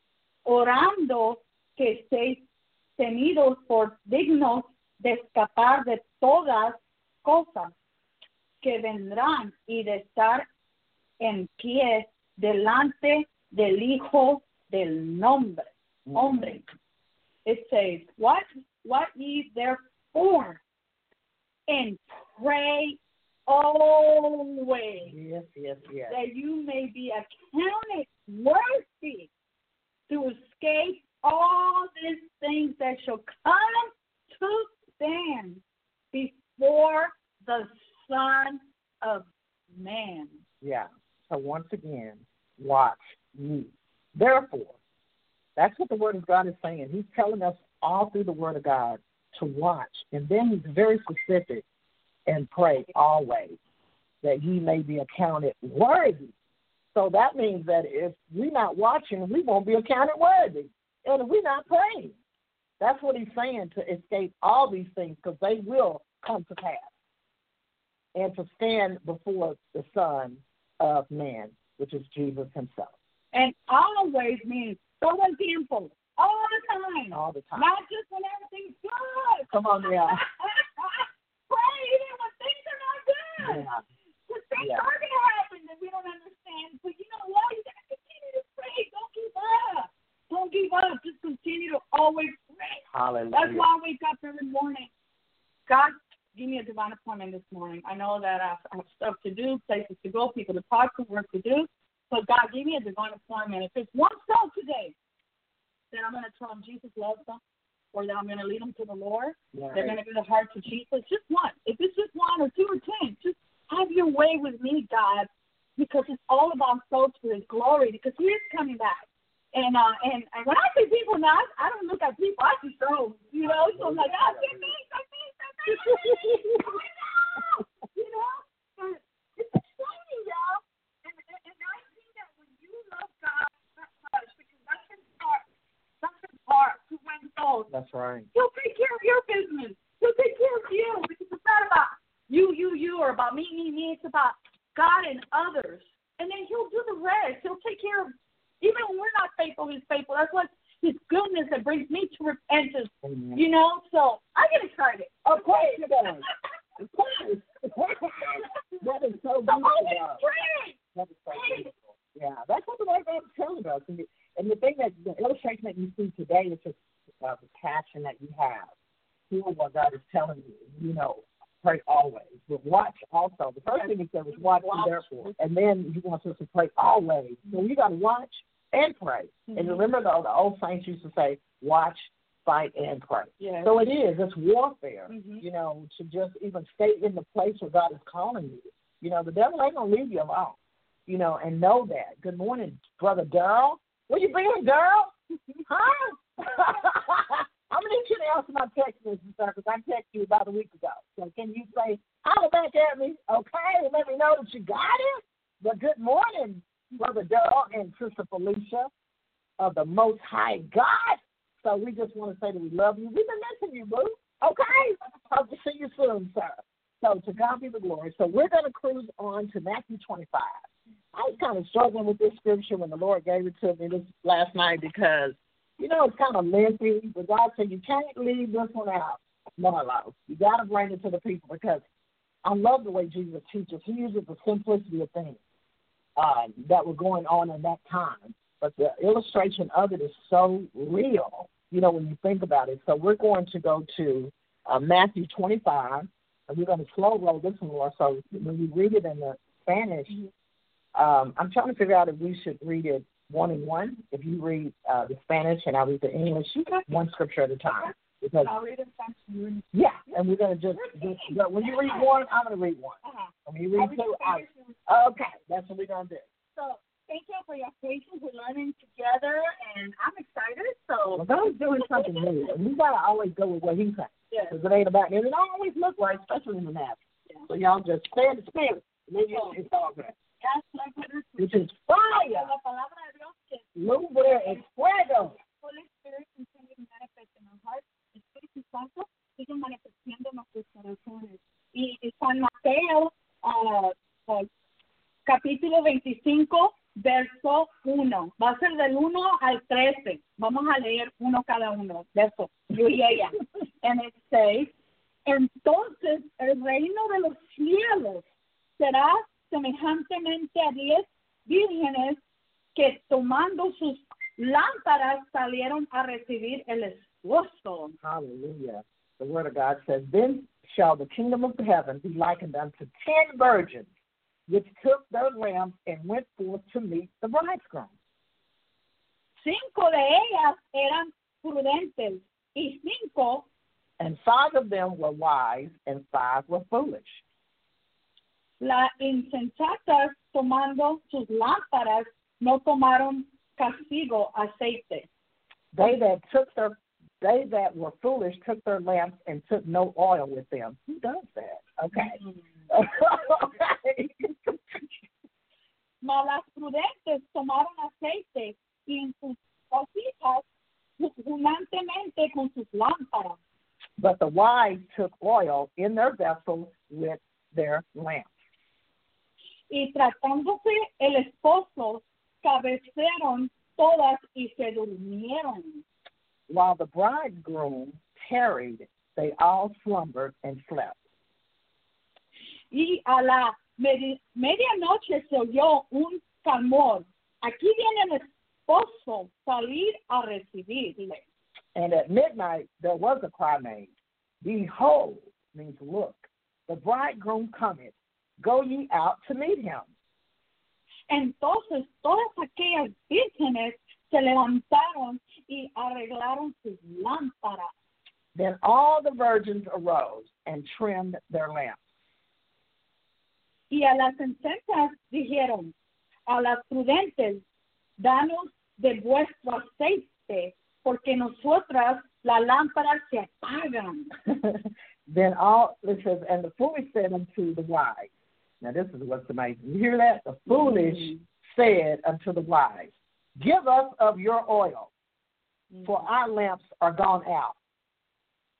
Speaker 3: orando que seáis tenidos por dignos de escapar de todas cosas que vendrán y de estar en pie delante del Hijo del nombre, hombre. It says, what, what ye therefore, and pray always
Speaker 2: yes, yes, yes.
Speaker 3: that you may be accounted worthy to escape all these things that shall come to stand before the Son of Man.
Speaker 2: Yeah. So once again, watch ye. Therefore, that's what the Word of God is saying. He's telling us all through the Word of God to watch. And then he's very specific and pray always that ye may be accounted worthy. So that means that if we're not watching, we won't be accounted worthy. And if we're not praying, that's what he's saying, to escape all these things, because they will come to pass. And to stand before the Son of Man, which is Jesus himself.
Speaker 3: And always means todo el tiempo, all the time.
Speaker 2: All the time.
Speaker 3: Not just when everything's good.
Speaker 2: Come on, yeah.
Speaker 3: Pray even when things are not good.
Speaker 2: Yeah.
Speaker 3: Because things
Speaker 2: Yeah.
Speaker 3: are going to happen that we don't understand. But you know what? You got to continue to pray. Don't give up. Don't give up. Just continue to always pray.
Speaker 2: Hallelujah.
Speaker 3: That's why I wake up every morning. God, give me a divine appointment this morning. I know that I have stuff to do, places to go, people to talk to, work to do. But God, give me a divine appointment. If it's one soul today, then I'm going to tell them Jesus loves them, or that I'm going to lead them to the Lord. Right. They're going to give their heart to Jesus. Just one. If it's just one or two or ten, just have your way with me, God, because it's all about souls for His glory, because He is coming back. And uh, and, and when I see people now, I don't look at people, I see souls, you know. So I'm like, oh, get me, get me, get me. You know? But it's exciting.
Speaker 2: That's right.
Speaker 3: He'll take care of your business. He'll take care of you because it's not about you, you, you, or about me, me, me. It's about God and others. And then he'll do the rest. He'll take care of, even when we're not faithful, he's faithful. That's what his goodness that brings me to repentance. Amen. You know, so I get excited.
Speaker 2: Of course you do. Of course. That is so beautiful. That is so beautiful. Yeah, that's what the Lord God is telling us. And the, and the thing that, the illustration that you see today is just uh, the passion that you have. Hear what God is telling you, you know, pray always. But watch also. The first thing he said was watch, watch. and therefore. And then he wants us to pray always. So you got to watch and pray. Mm-hmm. And remember, though, the old saints used to say, watch, fight, and pray. Yes. So it is. It's warfare, mm-hmm. you know, to just even stay in the place where God is calling you. You know, the devil ain't going to leave you alone, you know, and know that. Good morning, Brother Darrell. Where you been, Darrell? Huh? I'm going to need you to answer my text message, sir, because I texted you about a week ago. So can you say, holler back at me, okay, and let me know that you got it? But good morning, Brother Darrell and Sister Felicia of the Most High God. So we just want to say that we love you. We've been missing you, boo. Okay? Hope to see you soon, sir. So to God be the glory. So we're going to cruise on to Matthew twenty-five. I was kind of struggling with this scripture when the Lord gave it to me this last night because, you know, it's kind of lengthy. But God said you can't leave this one out, Marlo. You got to bring it to the people because I love the way Jesus teaches. He uses the simplicity of things uh, that were going on in that time. But the illustration of it is so real, you know, when you think about it. So we're going to go to uh, Matthew twenty-five, and we're going to slow roll this one more. So when you read it in the Spanish, um, I'm trying to figure out if we should read it one and one. If you read uh, the Spanish and I'll read the English, one scripture at a time. Because,
Speaker 3: I'll read it Spanish.
Speaker 2: Yeah, and we're going to just, just when you read one, I'm going to read one. Uh-huh. When you read two, I, okay, that's what we're going to do.
Speaker 3: So thank you for your patience. We're learning together, and I'm excited. So
Speaker 2: well, God's doing something new, and we got to always go with what He's saying. Because yeah. It ain't about it. It don't always look right, especially in the natural. Yeah. So y'all just stay in the spirit, and then you, it's all good. Which is fire. Lumbre es fuego.
Speaker 3: Holy Spirit continue to manifest in our hearts. Espíritu Santo sigue manifestando en nuestros corazones. Y, y San Mateo, uh, uh, capítulo veinticinco, verso uno. Va a ser del uno al trece. Vamos a leer uno cada uno. Verso. Yo y ella. And it says, entonces el reino de los cielos será semejantemente a diez vírgenes que tomando sus lámparas salieron a recibir el esposo.
Speaker 2: Hallelujah. The word of God says, then shall the kingdom of heaven be likened unto ten virgins, which took their lamps and went forth to meet the bridegroom.
Speaker 3: Cinco de ellas eran prudentes, y cinco,
Speaker 2: and five of them were wise, and five were foolish.
Speaker 3: Las insensatas, tomando sus lámparas, no tomaron castigo aceite.
Speaker 2: They that took their, they that were foolish took their lamps and took no oil with them. Who does that? Okay. Mm-hmm. Okay.
Speaker 3: Mas las prudentes tomaron aceite y en sus vasijas juntamente con sus lámparas.
Speaker 2: But the wise took oil in their vessels with their lamps.
Speaker 3: Y tratándose el esposo, cabecearon todas y se durmieron.
Speaker 2: While the bridegroom tarried, they all slumbered and slept.
Speaker 3: Y a la medi- medianoche se oyó un clamor. Aquí viene el esposo, salir a recibirle.
Speaker 2: And at midnight there was a cry made, behold, means look, the bridegroom cometh, go ye out to meet him.
Speaker 3: Entonces todas aquellas vírgenes se levantaron y arreglaron sus lámparas.
Speaker 2: Then all the virgins arose and trimmed their lamps.
Speaker 3: Y a las incensas dijeron, a las prudentes, danos de vuestro aceite, porque nosotras las lámparas se apagan.
Speaker 2: Then all, it says, and the foolish said unto the wise. Now this is what's amazing. You hear that? The foolish mm-hmm. said unto the wise, give us of your oil, mm-hmm. for our lamps are gone out.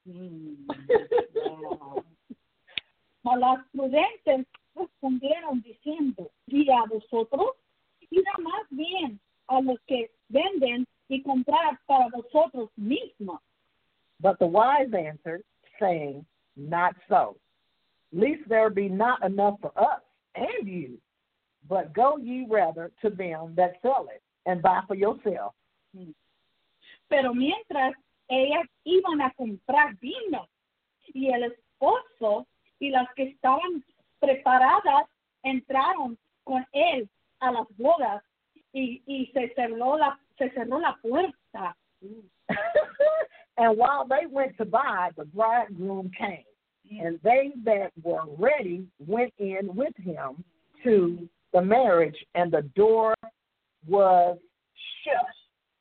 Speaker 3: Mm. Wow. Las prudentes respondieron diciendo, y a vosotros, ida más bien a los que venden y comprar para vosotros mismos.
Speaker 2: But the wise answered, saying, not so. Lest there be not enough for us and you, but go ye rather to them that sell it, and buy for yourself.
Speaker 3: Pero mientras ellas iban a comprar vino, y el esposo y las que estaban preparadas entraron con él a las bodas, y, y se cerró la se cerró la puerta.
Speaker 2: And while they went to buy, the bridegroom came, and they that were ready went in with him to the marriage, and the door was shut.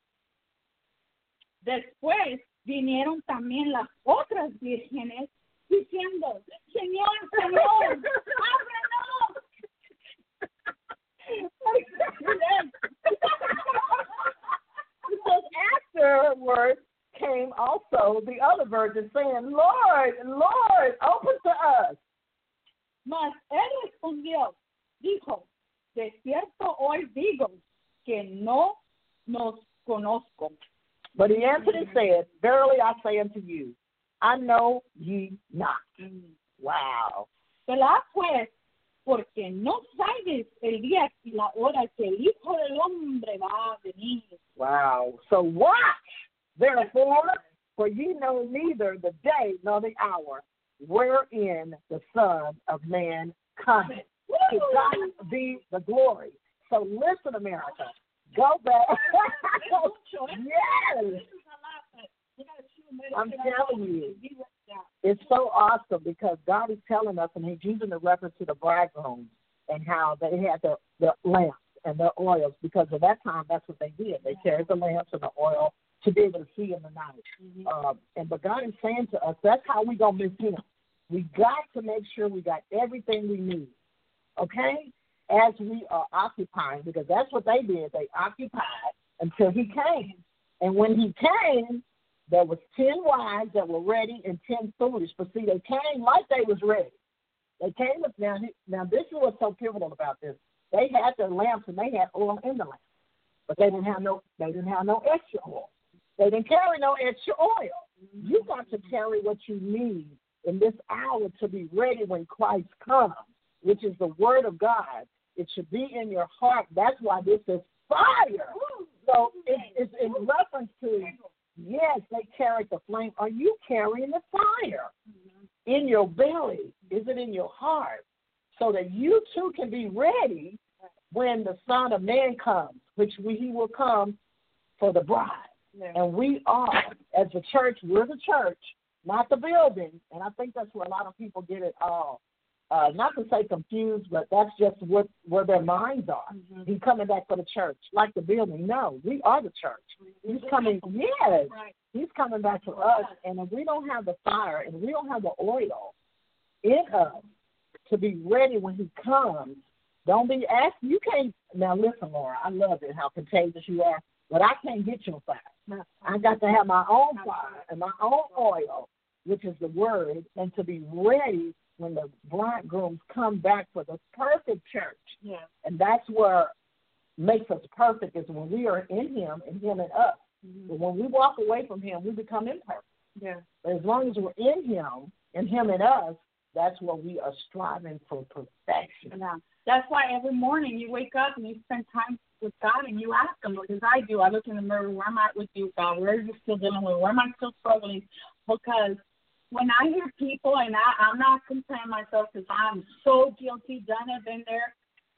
Speaker 3: Después vinieron también las otras vírgenes diciendo, Señor, Señor, ábrenos. Because afterwards came also the other virgins saying, Lord, Lord, open to us. Mas él respondió, dijo, de cierto hoy digo que no nos conozco.
Speaker 2: But he answered and said, verily I say unto you, I know ye not. Wow.
Speaker 3: ¿Verdad? Pues, porque no sabes el día y la hora que el Hijo del Hombre va a venir.
Speaker 2: Wow. So watch, therefore, for ye know neither the day nor the hour wherein the Son of Man cometh. To God be the glory. So listen, America. Go back. Yes. I'm telling you, it's so awesome because God is telling us, and He's using the reference to the bridegrooms and how they had the, the lamps and their oils, because at that time that's what they did. They carried the lamps and the oil to be able to see in the night. Mm-hmm. Um, and but God is saying to us, that's how we gonna miss Him. We got to make sure we got everything we need. Okay? As we are occupying, because that's what they did. They occupied until He came. And when He came, there was ten wise that were ready and ten foolish. But see, they came like they was ready. They came with, now, now this is what's so pivotal about this. They had their lamps and they had oil in the lamp. But they didn't have no they didn't have no extra oil. They didn't carry no extra oil. You got to carry what you need in this hour to be ready when Christ comes, which is the word of God. It should be in your heart. That's why this is fire. So it, it's in reference to, yes, they carried the flame. Are you carrying the fire in your belly? Is it in your heart? So that you too can be ready when the Son of Man comes, which we, He will come for the bride. Yeah. And we are, as the church, we're the church, not the building. And I think that's where a lot of people get it all. Uh, not to say confused, but that's just what where their minds are. Mm-hmm. He's coming back for the church, like the building. No, we are the church. He's coming, yes, He's coming back for us. And if we don't have the fire and we don't have the oil in us to be ready when He comes, don't be asking. You can't, now listen, Laura, I love it, how contagious you are, but I can't get your fire. I got to have my own fire and my own oil, which is the word, and to be ready when the bridegrooms come back for the perfect church. Yeah. And that's where makes us perfect is when we are in Him and Him in us. Mm-hmm. But when we walk away from Him, we become imperfect. Yeah. But as long as we're in Him and Him in us, that's where we are striving for perfection.
Speaker 3: Yeah. That's why every morning you wake up and you spend time with God and you ask Him, because I do. I look in the mirror, where am I with you, God? Where are you still dealing with? Where am I still struggling? Because when I hear people, and I, I'm not comparing myself because I'm so guilty, done it, been there,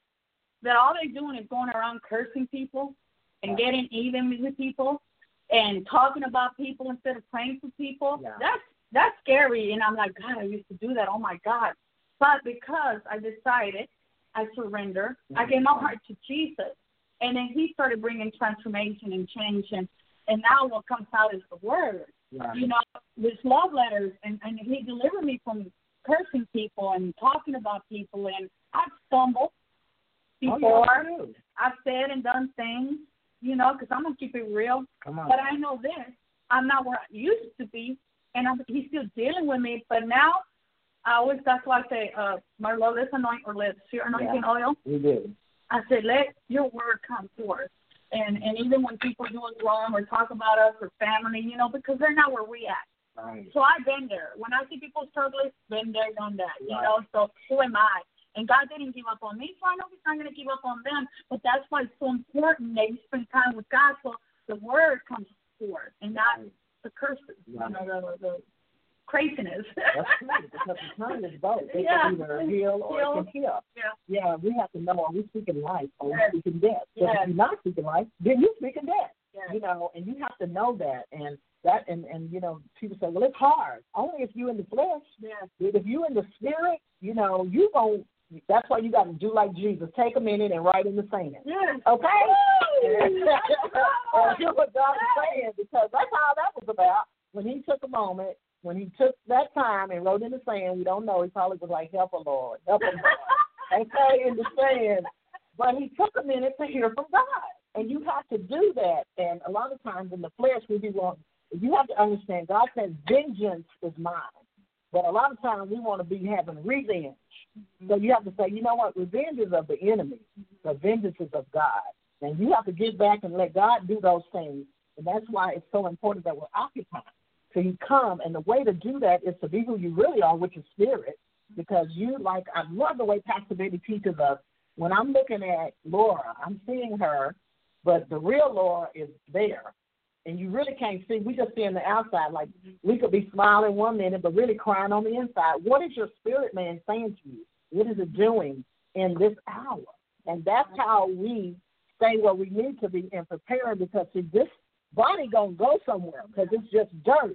Speaker 3: that all they're doing is going around cursing people and getting even with people and talking about people instead of praying for people. Yeah. That's that's scary. And I'm like, God, I used to do that. Oh, my God. But because I decided, I surrender, I gave my heart to Jesus. And then He started bringing transformation and change. And, and now what comes out is the word. Right. You know, with love letters, and, and He delivered me from cursing people and talking about people, and I've stumbled before. Oh, yeah. I've said and done things, you know, because I'm going to keep it real. Come on. But I know this, I'm not where I used to be, and I'm, he's still dealing with me. But now, I always, that's why I say, uh, my Lord, let's anoint, or let's share anointing
Speaker 2: yeah,
Speaker 3: oil.
Speaker 2: we do.
Speaker 3: I said, let your word come forth. And and even when people do us wrong or talk about us or family, you know, because they're not where we at.
Speaker 2: Right.
Speaker 3: So I've been there. When I see people struggling, been there, done that, you
Speaker 2: right.
Speaker 3: know. So who am I? And God didn't give up on me, so I know he's not going to give up on them. But that's why it's so important that you spend time with God so the word comes forth and not right. the curses, right. you know, the, the craziness.
Speaker 2: That's right, because the tongue is both. It
Speaker 3: yeah.
Speaker 2: can either heal or
Speaker 3: heal.
Speaker 2: it can kill.
Speaker 3: Yeah.
Speaker 2: yeah, we have to know, are we speaking life or
Speaker 3: yes.
Speaker 2: are we speaking death? Because
Speaker 3: yes.
Speaker 2: if you're not speaking life, then you're speaking death.
Speaker 3: Yes.
Speaker 2: You know, and you have to know that. And that, and, and you know, people say, well, it's hard. Only if you're in the flesh.
Speaker 3: Yes.
Speaker 2: If you're in the spirit, you know, you going that's why you got to do like Jesus. Take a minute and write in the sand.
Speaker 3: Yes.
Speaker 2: Okay? And hear what God is saying, because that's how that was about. When he took a moment, when he took that time and wrote in the sand, we don't know, he probably was like, help a Lord, help a Lord. Okay, in the sand. But he took a minute to hear from God. And you have to do that. And a lot of times in the flesh, we be wrong. You have to understand, God says, vengeance is mine. But a lot of times we want to be having revenge. So you have to say, you know what, revenge is of the enemy. The vengeance is of God. And you have to get back and let God do those things. And that's why it's so important that we're occupied. So you come, and the way to do that is to be who you really are, which is spirit. Because you, like, I love the way Pastor Baby teaches us. When I'm looking at Laura, I'm seeing her, but the real Laura is there. And you really can't see. We just see on the outside. Like, we could be smiling one minute, but really crying on the inside. What is your spirit man saying to you? What is it doing in this hour? And that's how we stay where we need to be and prepare, because, see, this body going to go somewhere, because it's just dirt.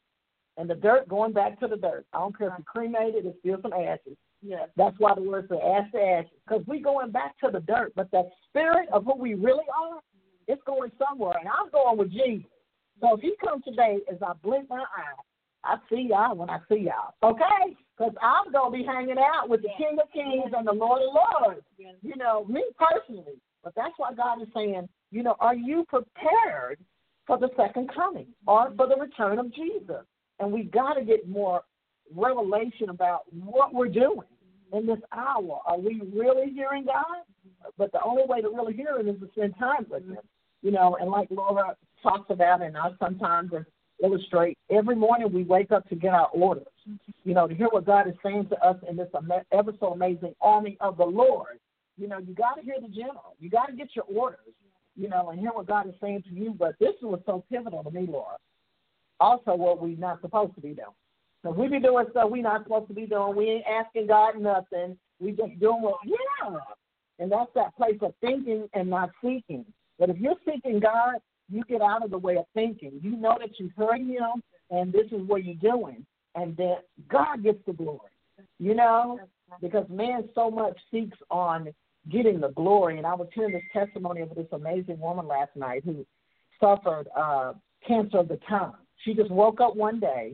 Speaker 2: And the dirt going back to the dirt. I don't care if you cremate it, it's still some ashes. Yeah. That's why the word says ash to ashes, because we're going back to the dirt. But that spirit of who we really are, it's going somewhere, and I'm going with Jesus. So if he comes today, as I blink my eye, I see y'all when I see y'all, okay? Because I'm going to be hanging out with the King of Kings and the Lord of Lords, you know, me personally. But that's why God is saying, you know, are you prepared for the second coming or for the return of Jesus? And we got to get more revelation about what we're doing in this hour. Are we really hearing God? But the only way to really hear him is to spend time with him. You know, and like Laura talks about, and I sometimes illustrate, every morning we wake up to get our orders, you know, to hear what God is saying to us in this ever so amazing army of the Lord. You know, you got to hear the general. You got to get your orders, you know, and hear what God is saying to you. But this was so pivotal to me, Laura. Also, what we're not supposed to be doing. So we be doing stuff we're not supposed to be doing. We ain't asking God nothing. We just doing what, yeah. And that's that place of thinking and not seeking. But if you're seeking God, you get out of the way of thinking. You know that you've heard him, and this is what you're doing. And then God gets the glory, you know, because man so much seeks on getting the glory. And I was hearing this testimony of this amazing woman last night who suffered uh, cancer of the tongue. She just woke up one day,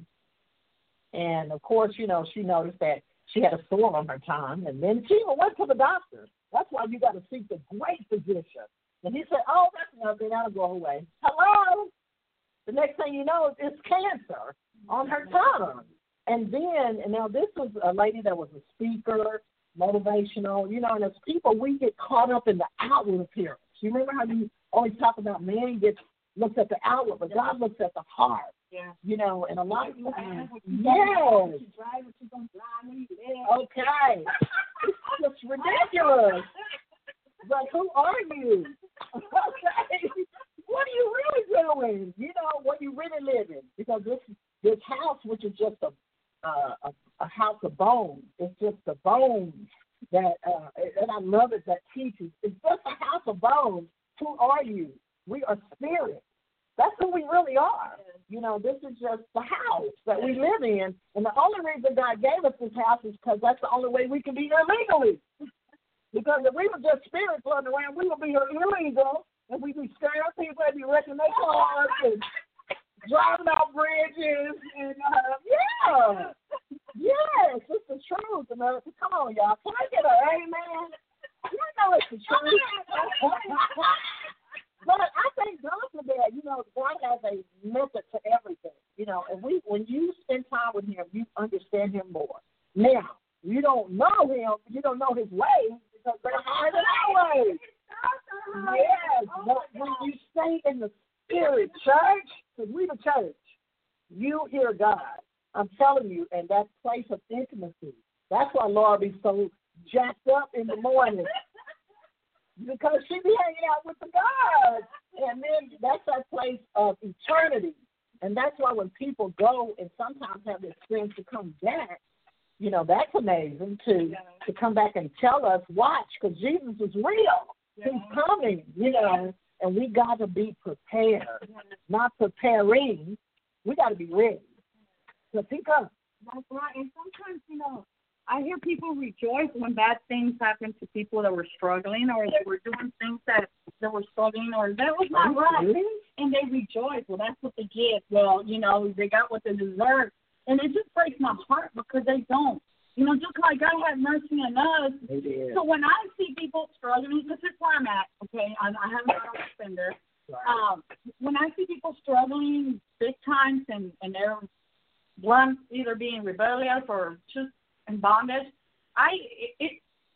Speaker 2: and, of course, you know, she noticed that she had a sore on her tongue, and then she even went to the doctor. That's why you got to seek the great physician. And he said, oh, that's nothing. That'll go away. Hello? The next thing you know, it's cancer on her tongue. And then, and now this was a lady that was a speaker, motivational, you know, and as people, we get caught up in the outward appearance. You remember how you always talk about man gets looks at the outward, but God looks at the heart. Yeah. You know, and a lot of times, yes. Okay. It's just ridiculous. But who are you? Okay. What are you really doing? You know, what you really living? Because this this house, which is just a uh, a, a house of bones, it's just the bones that, uh, and I love it, that teaches. It's just a house of bones. Who are you? We are spirit. That's who we really are. You know, this is just the house that we live in. And the only reason God gave us this house is because that's the only way we can be here legally. Because if we were just spirit floating around, we would be here illegal. And we'd be scaring people and be wrecking their cars and driving off bridges. And, uh, yeah. Yes, it's the truth. And, uh, come on, y'all. Can I get an amen? You know it's the truth. But I thank God for that. You know, God has a method to everything. You know, and we when you spend time with him, you understand him more. Now, you don't know him, you don't know his ways because they're higher than our ways. Yes, but when you stay in the spirit, church, because we the church, you hear God. I'm telling you, and that place of intimacy. That's why Laura be so jacked up in the morning. Because she be hanging out with the gods. And then that's that place of eternity. And that's why when people go and sometimes have the experience to come back, you know, that's amazing to, to come back and tell us, watch, because Jesus is real. He's coming, you know, and we got to be prepared, not preparing. We got to be ready. So think of.
Speaker 3: That's right. And sometimes, you know, I hear people rejoice when bad things happen to people that were struggling or they were doing things that, that were struggling or that was not right. And they rejoice. Well, that's what they get. Well, you know, they got what they deserve. And it just breaks my heart because they don't. You know, just like God had mercy on us. So when I see people struggling, this is where I'm at, okay? I, I have not a spender. Um, when I see people struggling big times and, and they're one either being rebellious or just in bondage, I it, it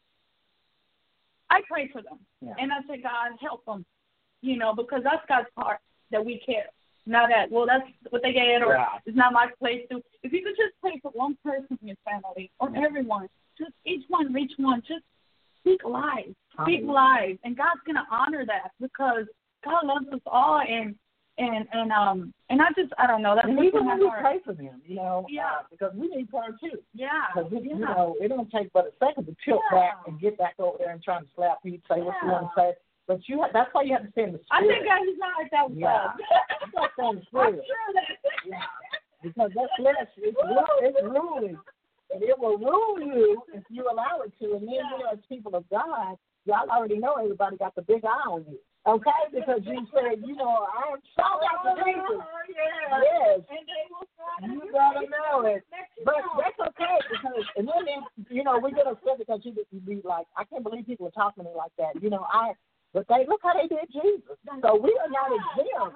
Speaker 3: I pray for them. Yeah. And I say, God, help them, you know, because that's God's heart that we care. Not that, well, that's what they get, or yeah. It's not my place to. If you could just pray for one person in your family, or yeah. everyone, just each one, reach one, just speak life, speak life, and God's gonna honor that because God loves us all, and and and um and I just I don't know that.
Speaker 2: Even when we pray for them, you know,
Speaker 3: yeah,
Speaker 2: uh, because we need prayer too.
Speaker 3: Yeah,
Speaker 2: because
Speaker 3: yeah.
Speaker 2: you know it don't take but a second to tilt yeah. back and get back over there and try to slap you, say what yeah. you want to say. But you have, that's why you have to stay in the spirit.
Speaker 3: I think God is not like that with
Speaker 2: yeah.
Speaker 3: us.
Speaker 2: It's like in the spirit.
Speaker 3: I'm sure that.
Speaker 2: Yeah. Because that flesh is it's ruling. And it will rule you if you allow it to. And then, yeah. you know, as people of God, y'all already know everybody got the big eye on you. Okay? Because you said, you know, I'm shout out to Jesus.
Speaker 3: Oh, yeah.
Speaker 2: Yes.
Speaker 3: And they will try to
Speaker 2: you gotta know it. But that's okay because, and then, you know, we get upset because you be like, I can't believe people are talking to me like that. You know, I, but they, look how they did Jesus. So we are not exempt.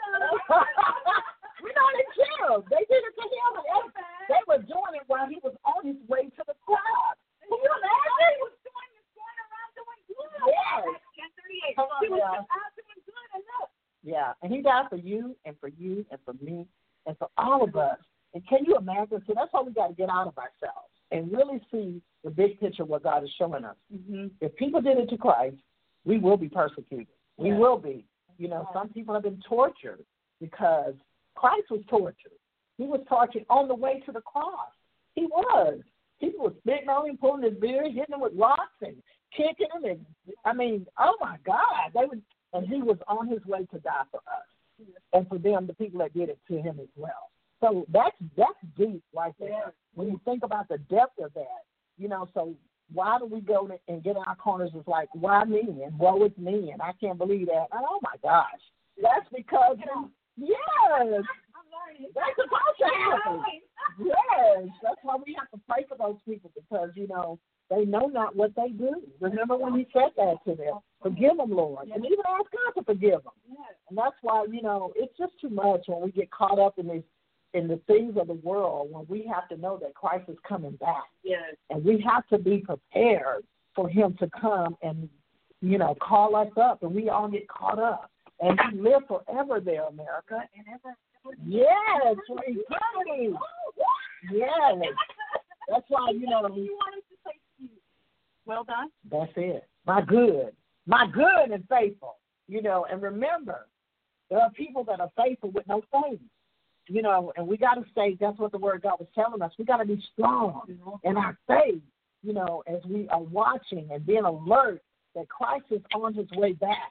Speaker 2: We're not exempt. They did it to him. And they were doing it while he was on his way to the cross. Can you imagine? He was doing this, going around doing good. Yes. Come on, he was yeah. out doing good enough. Yeah, and he died for you and for you and for me and for all of us. And can you imagine? So that's why we got to get out of ourselves and really see the big picture of what God is showing us. Mm-hmm. If people did it to Christ, we will be persecuted. We yeah. will be. You know, yeah. some people have been tortured because Christ was tortured. He was tortured on the way to the cross. He was. People were spitting on him, pulling his beard, hitting him with rocks and kicking him. And, I mean, oh, my God. They would, and he was on his way to die for us and for them, the people that did it to him as well. So that's that's deep right there. Yeah. When you think about the depth of that, you know, so why do we go and get in our corners? It's like, why me? And woe is me? And I can't believe that. And, oh, my gosh. That's because, yes, that's supposed to happen. Yes, that's why we have to pray for those people because, you know, they know not what they do. Remember when he said that to them? Forgive them, Lord. And even ask God to forgive them. And that's why, you know, it's just too much when we get caught up in these in the things of the world when we have to know that Christ is coming back. Yes. And we have to be prepared for him to come and, you know, call us up, and we all get caught up. And we live forever there, America. And ever, yes, for eternity. Yes. That's why, you know. You wanted to say to you, well done. That's it. My good. My good and faithful. You know, and remember, there are people that are faithful with no faith. You know, and we got to stay, that's what the word God was telling us. We got to be strong in our faith, you know, as we are watching and being alert that Christ is on his way back.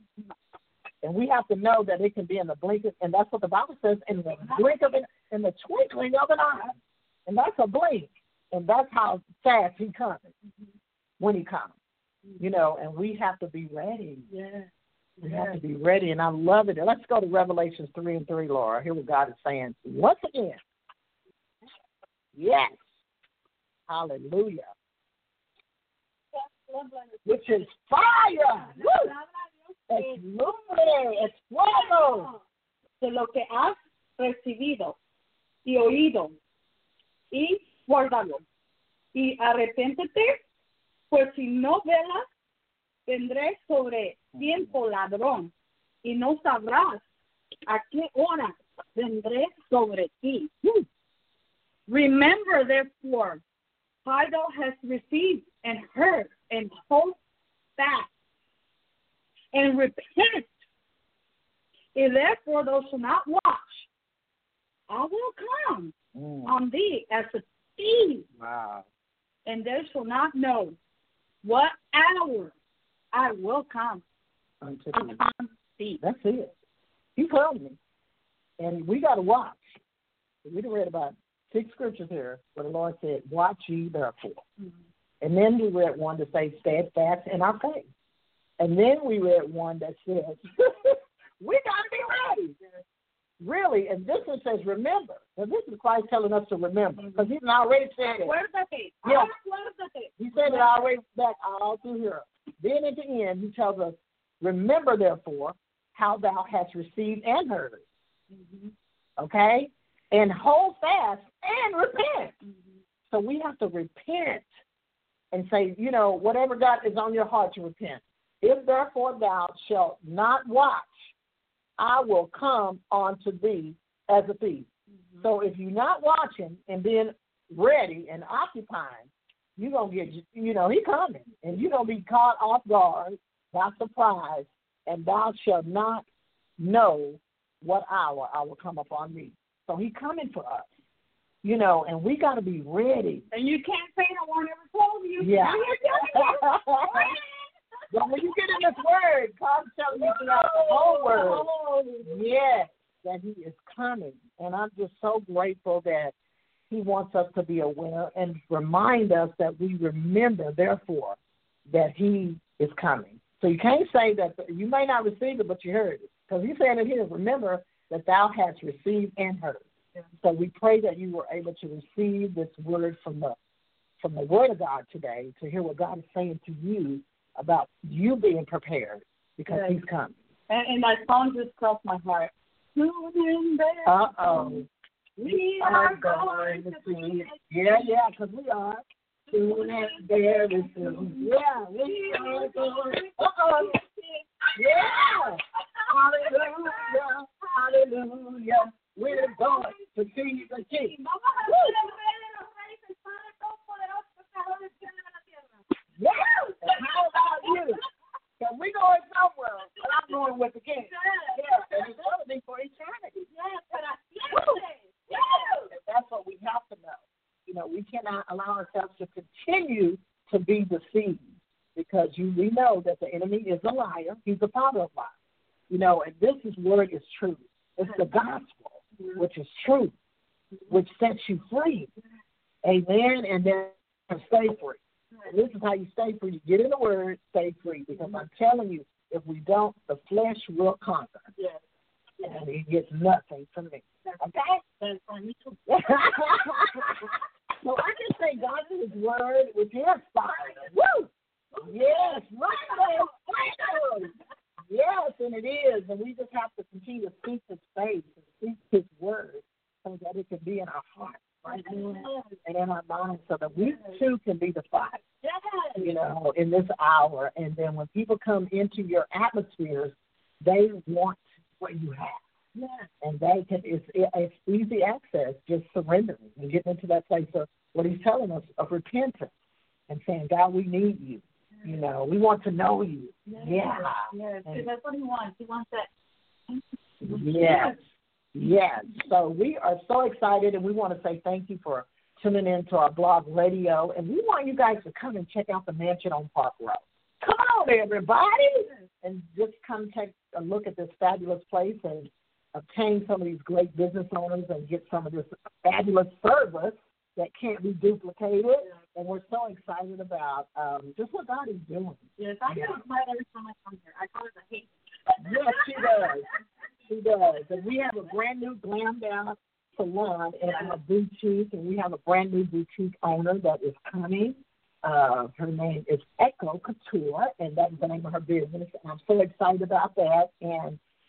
Speaker 2: And we have to know that it can be in the blink of, and that's what the Bible says, in the blink of an, in the twinkling of an eye. And that's a blink. And that's how fast he comes when he comes. You know, and we have to be ready. Yeah. We have to be ready, and I love it. Let's go to Revelations three and three, Laura. Hear what God is saying once again. Yes. Hallelujah. Which is fire. Woo. Es lumbre, es fuego.
Speaker 3: De lo que has recibido y oído, y guárdalo. Y arrepéntete, pues si no velas, vendré sobre tiempo ladrón, y no sabrás a qué hora vendré sobre ti. Remember, therefore, how thou hast received and heard, and hold fast, and repent. If therefore thou shalt not watch, I will come mm. on thee as a thief.
Speaker 2: Wow.
Speaker 3: And thou shalt not know what hour I will come
Speaker 2: unto
Speaker 3: upon thee.
Speaker 2: That's it. He told me. And we got to watch. We read about six scriptures here where the Lord said, watch ye therefore. Mm-hmm. And then we read one to say, steadfast in our faith. And then we read one that says, we got to be ready. Really, and this one says, remember. And this is Christ telling us to remember, because he's already said it.
Speaker 3: Where's the thing?
Speaker 2: Yeah.
Speaker 3: Where's the thing?
Speaker 2: He said it already back all through here. Then at the end, he tells us, remember, therefore, how thou hast received and heard. Mm-hmm. Okay? And hold fast and repent. Mm-hmm. So we have to repent and say, you know, whatever God is on your heart to repent. If therefore thou shalt not watch, I will come unto thee as a thief. Mm-hmm. So if you're not watching and being ready and occupying, you're going to get, you know, he coming. And you're going to be caught off guard, by surprise, and thou shalt not know what hour I will come upon thee. So he coming for us, you know, and we got to be ready.
Speaker 3: And you can't say no one ever told you.
Speaker 2: Yeah. But when you get in this word, God's telling you throughout the whole word, yes, that he is coming. And I'm just so grateful that he wants us to be aware and remind us that we remember, therefore, that he is coming. So you can't say that you may not receive it, but you heard it. Because he's saying it here, remember that thou hast received and heard. So we pray that you were able to receive this word from the from the word of God today, to hear what God is saying to you about you being prepared, because yes. he's coming.
Speaker 3: And, and that song just crossed my heart.
Speaker 2: Uh-oh. We are going to see it. Yeah, yeah, because we are. Soon and very soon. Yeah, we are going. Uh-oh. Yeah. Hallelujah. Hallelujah. We're going to see the King. Yeah. And how about you? Because we're going somewhere, but I'm going with the King. Yeah. And it's going to be for eternity. Yeah. And that's what we have to know. You know, we cannot allow ourselves to continue to be deceived, because you, we know that the enemy is a liar. He's the father of lies. You know, and this is word is truth. It's the gospel, which is truth, which sets you free. Amen. And then stay free. And this is how you stay free. You get in the word, stay free. Because I'm telling you, if we don't, the flesh will conquer. Yes. And it gets nothing from me. Okay? That's for me too. So I can say God is his word with his fire. Woo! Yes, right there. Yes, and it is. And we just have to continue to speak his faith and speak his word so that it can be in our heart, right? And in our minds, so that we too can be the fire, you know, in this hour. And then when people come into your atmospheres, they want what you have. Yeah. And they can, it's, it's easy access, just surrendering and getting into that place of what he's telling us, of repentance and saying, God, we need you. You know, we want to know you. Yes. Yeah.
Speaker 3: Yes. And that's what he wants. He wants that.
Speaker 2: Yes. Yes. So we are so excited, and we want to say thank you for tuning in to our blog radio. And we want you guys to come and check out the mansion on Park Road. Come on, everybody. And just come take a look at this fabulous place and obtain some of these great business owners and get some of this fabulous service that can't be duplicated. Yeah. And we're so excited about um, just what God is doing.
Speaker 3: Yes, I get excited every time I come here. I call it a hate.
Speaker 2: Yes, she does. She does. And we have a brand new glammed out salon and a boutique, and we have a brand new boutique owner that is coming. Uh, her name is Echo Couture, and that's the name of her business. And I'm so excited about that. And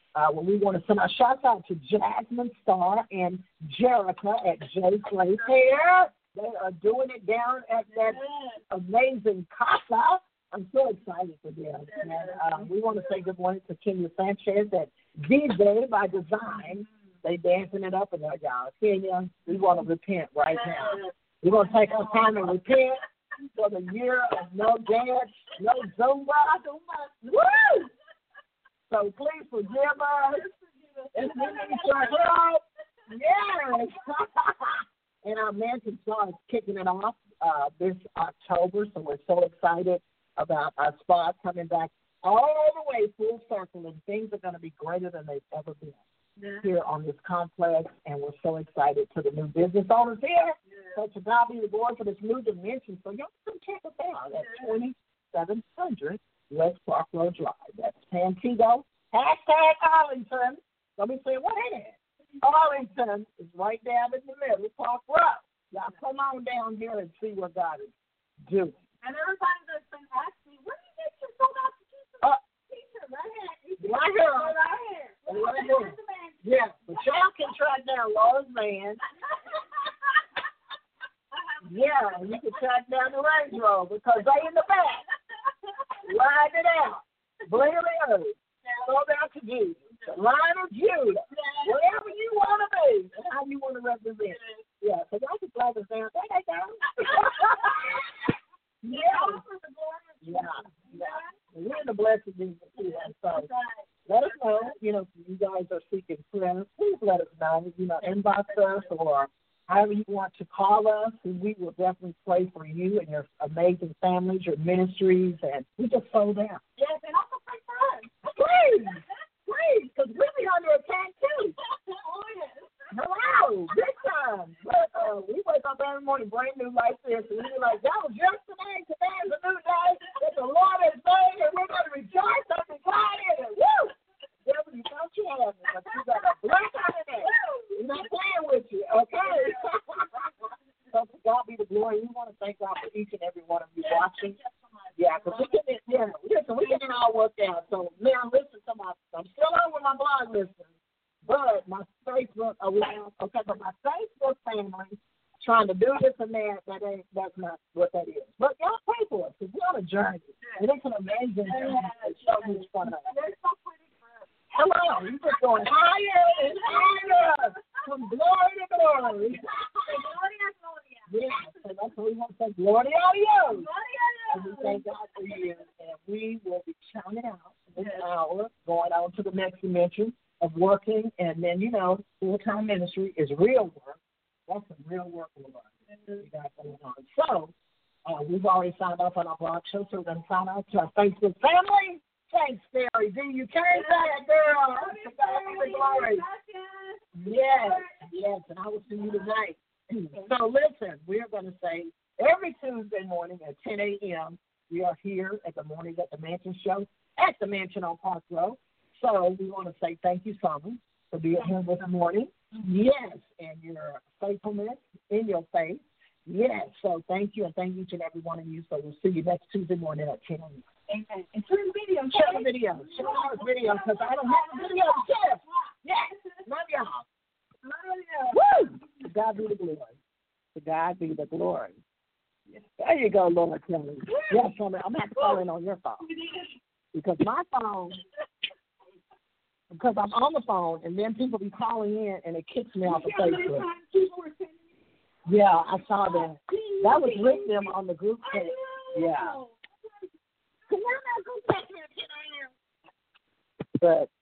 Speaker 2: Uh, well, we want to send our shout out to Jasmine Starr and Jerica at J Place Hair. They are doing it down at that amazing casa. I'm so excited for them. And uh, we want to say good morning to Kenya Sanchez at D-Day by Design. They dancing it up in there, y'all. Kenya, we want to repent right now. We're going to take our time and repent for the year of no dance, no Zumba. Woo! So please forgive us. If we need your help, yes. And our mansion spa is kicking it off uh, this October, so we're so excited about our spa coming back all the way full circle, and things are going to be greater than they've ever been yeah. here on this complex, and we're so excited to the new business owners here. Yeah. So to God be the glory for this new dimension. So y'all come check us out at twenty-seven hundred West Park Road Drive. That's Pantego. Hashtag Arlington. Let me say what it is. Arlington is right down in the middle, Park Road. Y'all come on down here and see what God is doing.
Speaker 3: And everybody that's been asking me, where do you get your sold out t-shirt? Uh, t-shirt right here.
Speaker 2: Right here.
Speaker 3: Right here.
Speaker 2: Right here. Yeah, but y'all can track down Laura's man. Yeah, you can track down the Range Rover because they in the back. Ride it out. Bring it in. Go down to Jesus. The Line of Judah. Wherever you want to be and how you want to represent. Yeah, so y'all can flag us down. There they go. Yeah. Yeah. Yeah. We're in the blessed Jesus too. So let us know, you know, if you guys are seeking prayer, please let us know. You know, inbox us or however you want to call us, and we will definitely pray for you and your amazing families, your ministries, and we just sold out.
Speaker 3: Yes, and also pray for us.
Speaker 2: Please, please, because we'll be under attack too.
Speaker 3: Oh, yes.
Speaker 2: Hello, big time. But uh, we wake up every morning brand new like this, and we're like, that was yesterday, today is a new day, that the Lord has made, and we're going to rejoice and be glad in it. Woo! Devil, you thought you had me, but you got a black out of there. We're not playing with you, okay? So to God be the glory. We want to thank God for each and every one of you watching. Yeah, because we can, yeah, listen, we can get it all worked out. So now listen to my, I'm still on with my blog listeners. But my Facebook, oh, okay, but my Facebook family trying to do this and that, that ain't, that's not what that is. But y'all pray for us, because we're on a journey. And it's an amazing journey. It's so much fun. Hello, you're just going higher and higher, from glory to glory. Yeah, so that's what we want to say, glory to you. And we thank God for you. And we will be counting out this hour, going on to the next dimension of working, and then, you know, full-time ministry is real work. That's some real work we got going on. So, uh, we've already signed off on our blog show, so we're going to sign out to our Facebook family. Thanks, Terry D. You carried that, girl. The glory. Yes, yes, and I will see you tonight. So, listen, we're going to say every Tuesday morning at ten a.m., we are here at the Mornings at the Mansion show at the Mansion on Park Road. So we want to say thank you, Summer, for being here this morning. Yes, and your faithfulness in your faith. Yes, so thank you, and thank each and every one of you. So we'll see you next Tuesday morning at ten a.m.
Speaker 3: Amen. And share the video.
Speaker 2: Share the video. Share the video, because I don't have the video to share. Yes, love y'all.
Speaker 3: Love you.
Speaker 2: Woo! To God be the glory. To God be the glory. There you go, Lord Kelly. Yes, I'm going to have to call in on your phone. Because my phone... Because I'm on the phone, and then people be calling in, and it kicks me off of Facebook. Yeah, I saw that. That was with them on the group chat. Yeah. But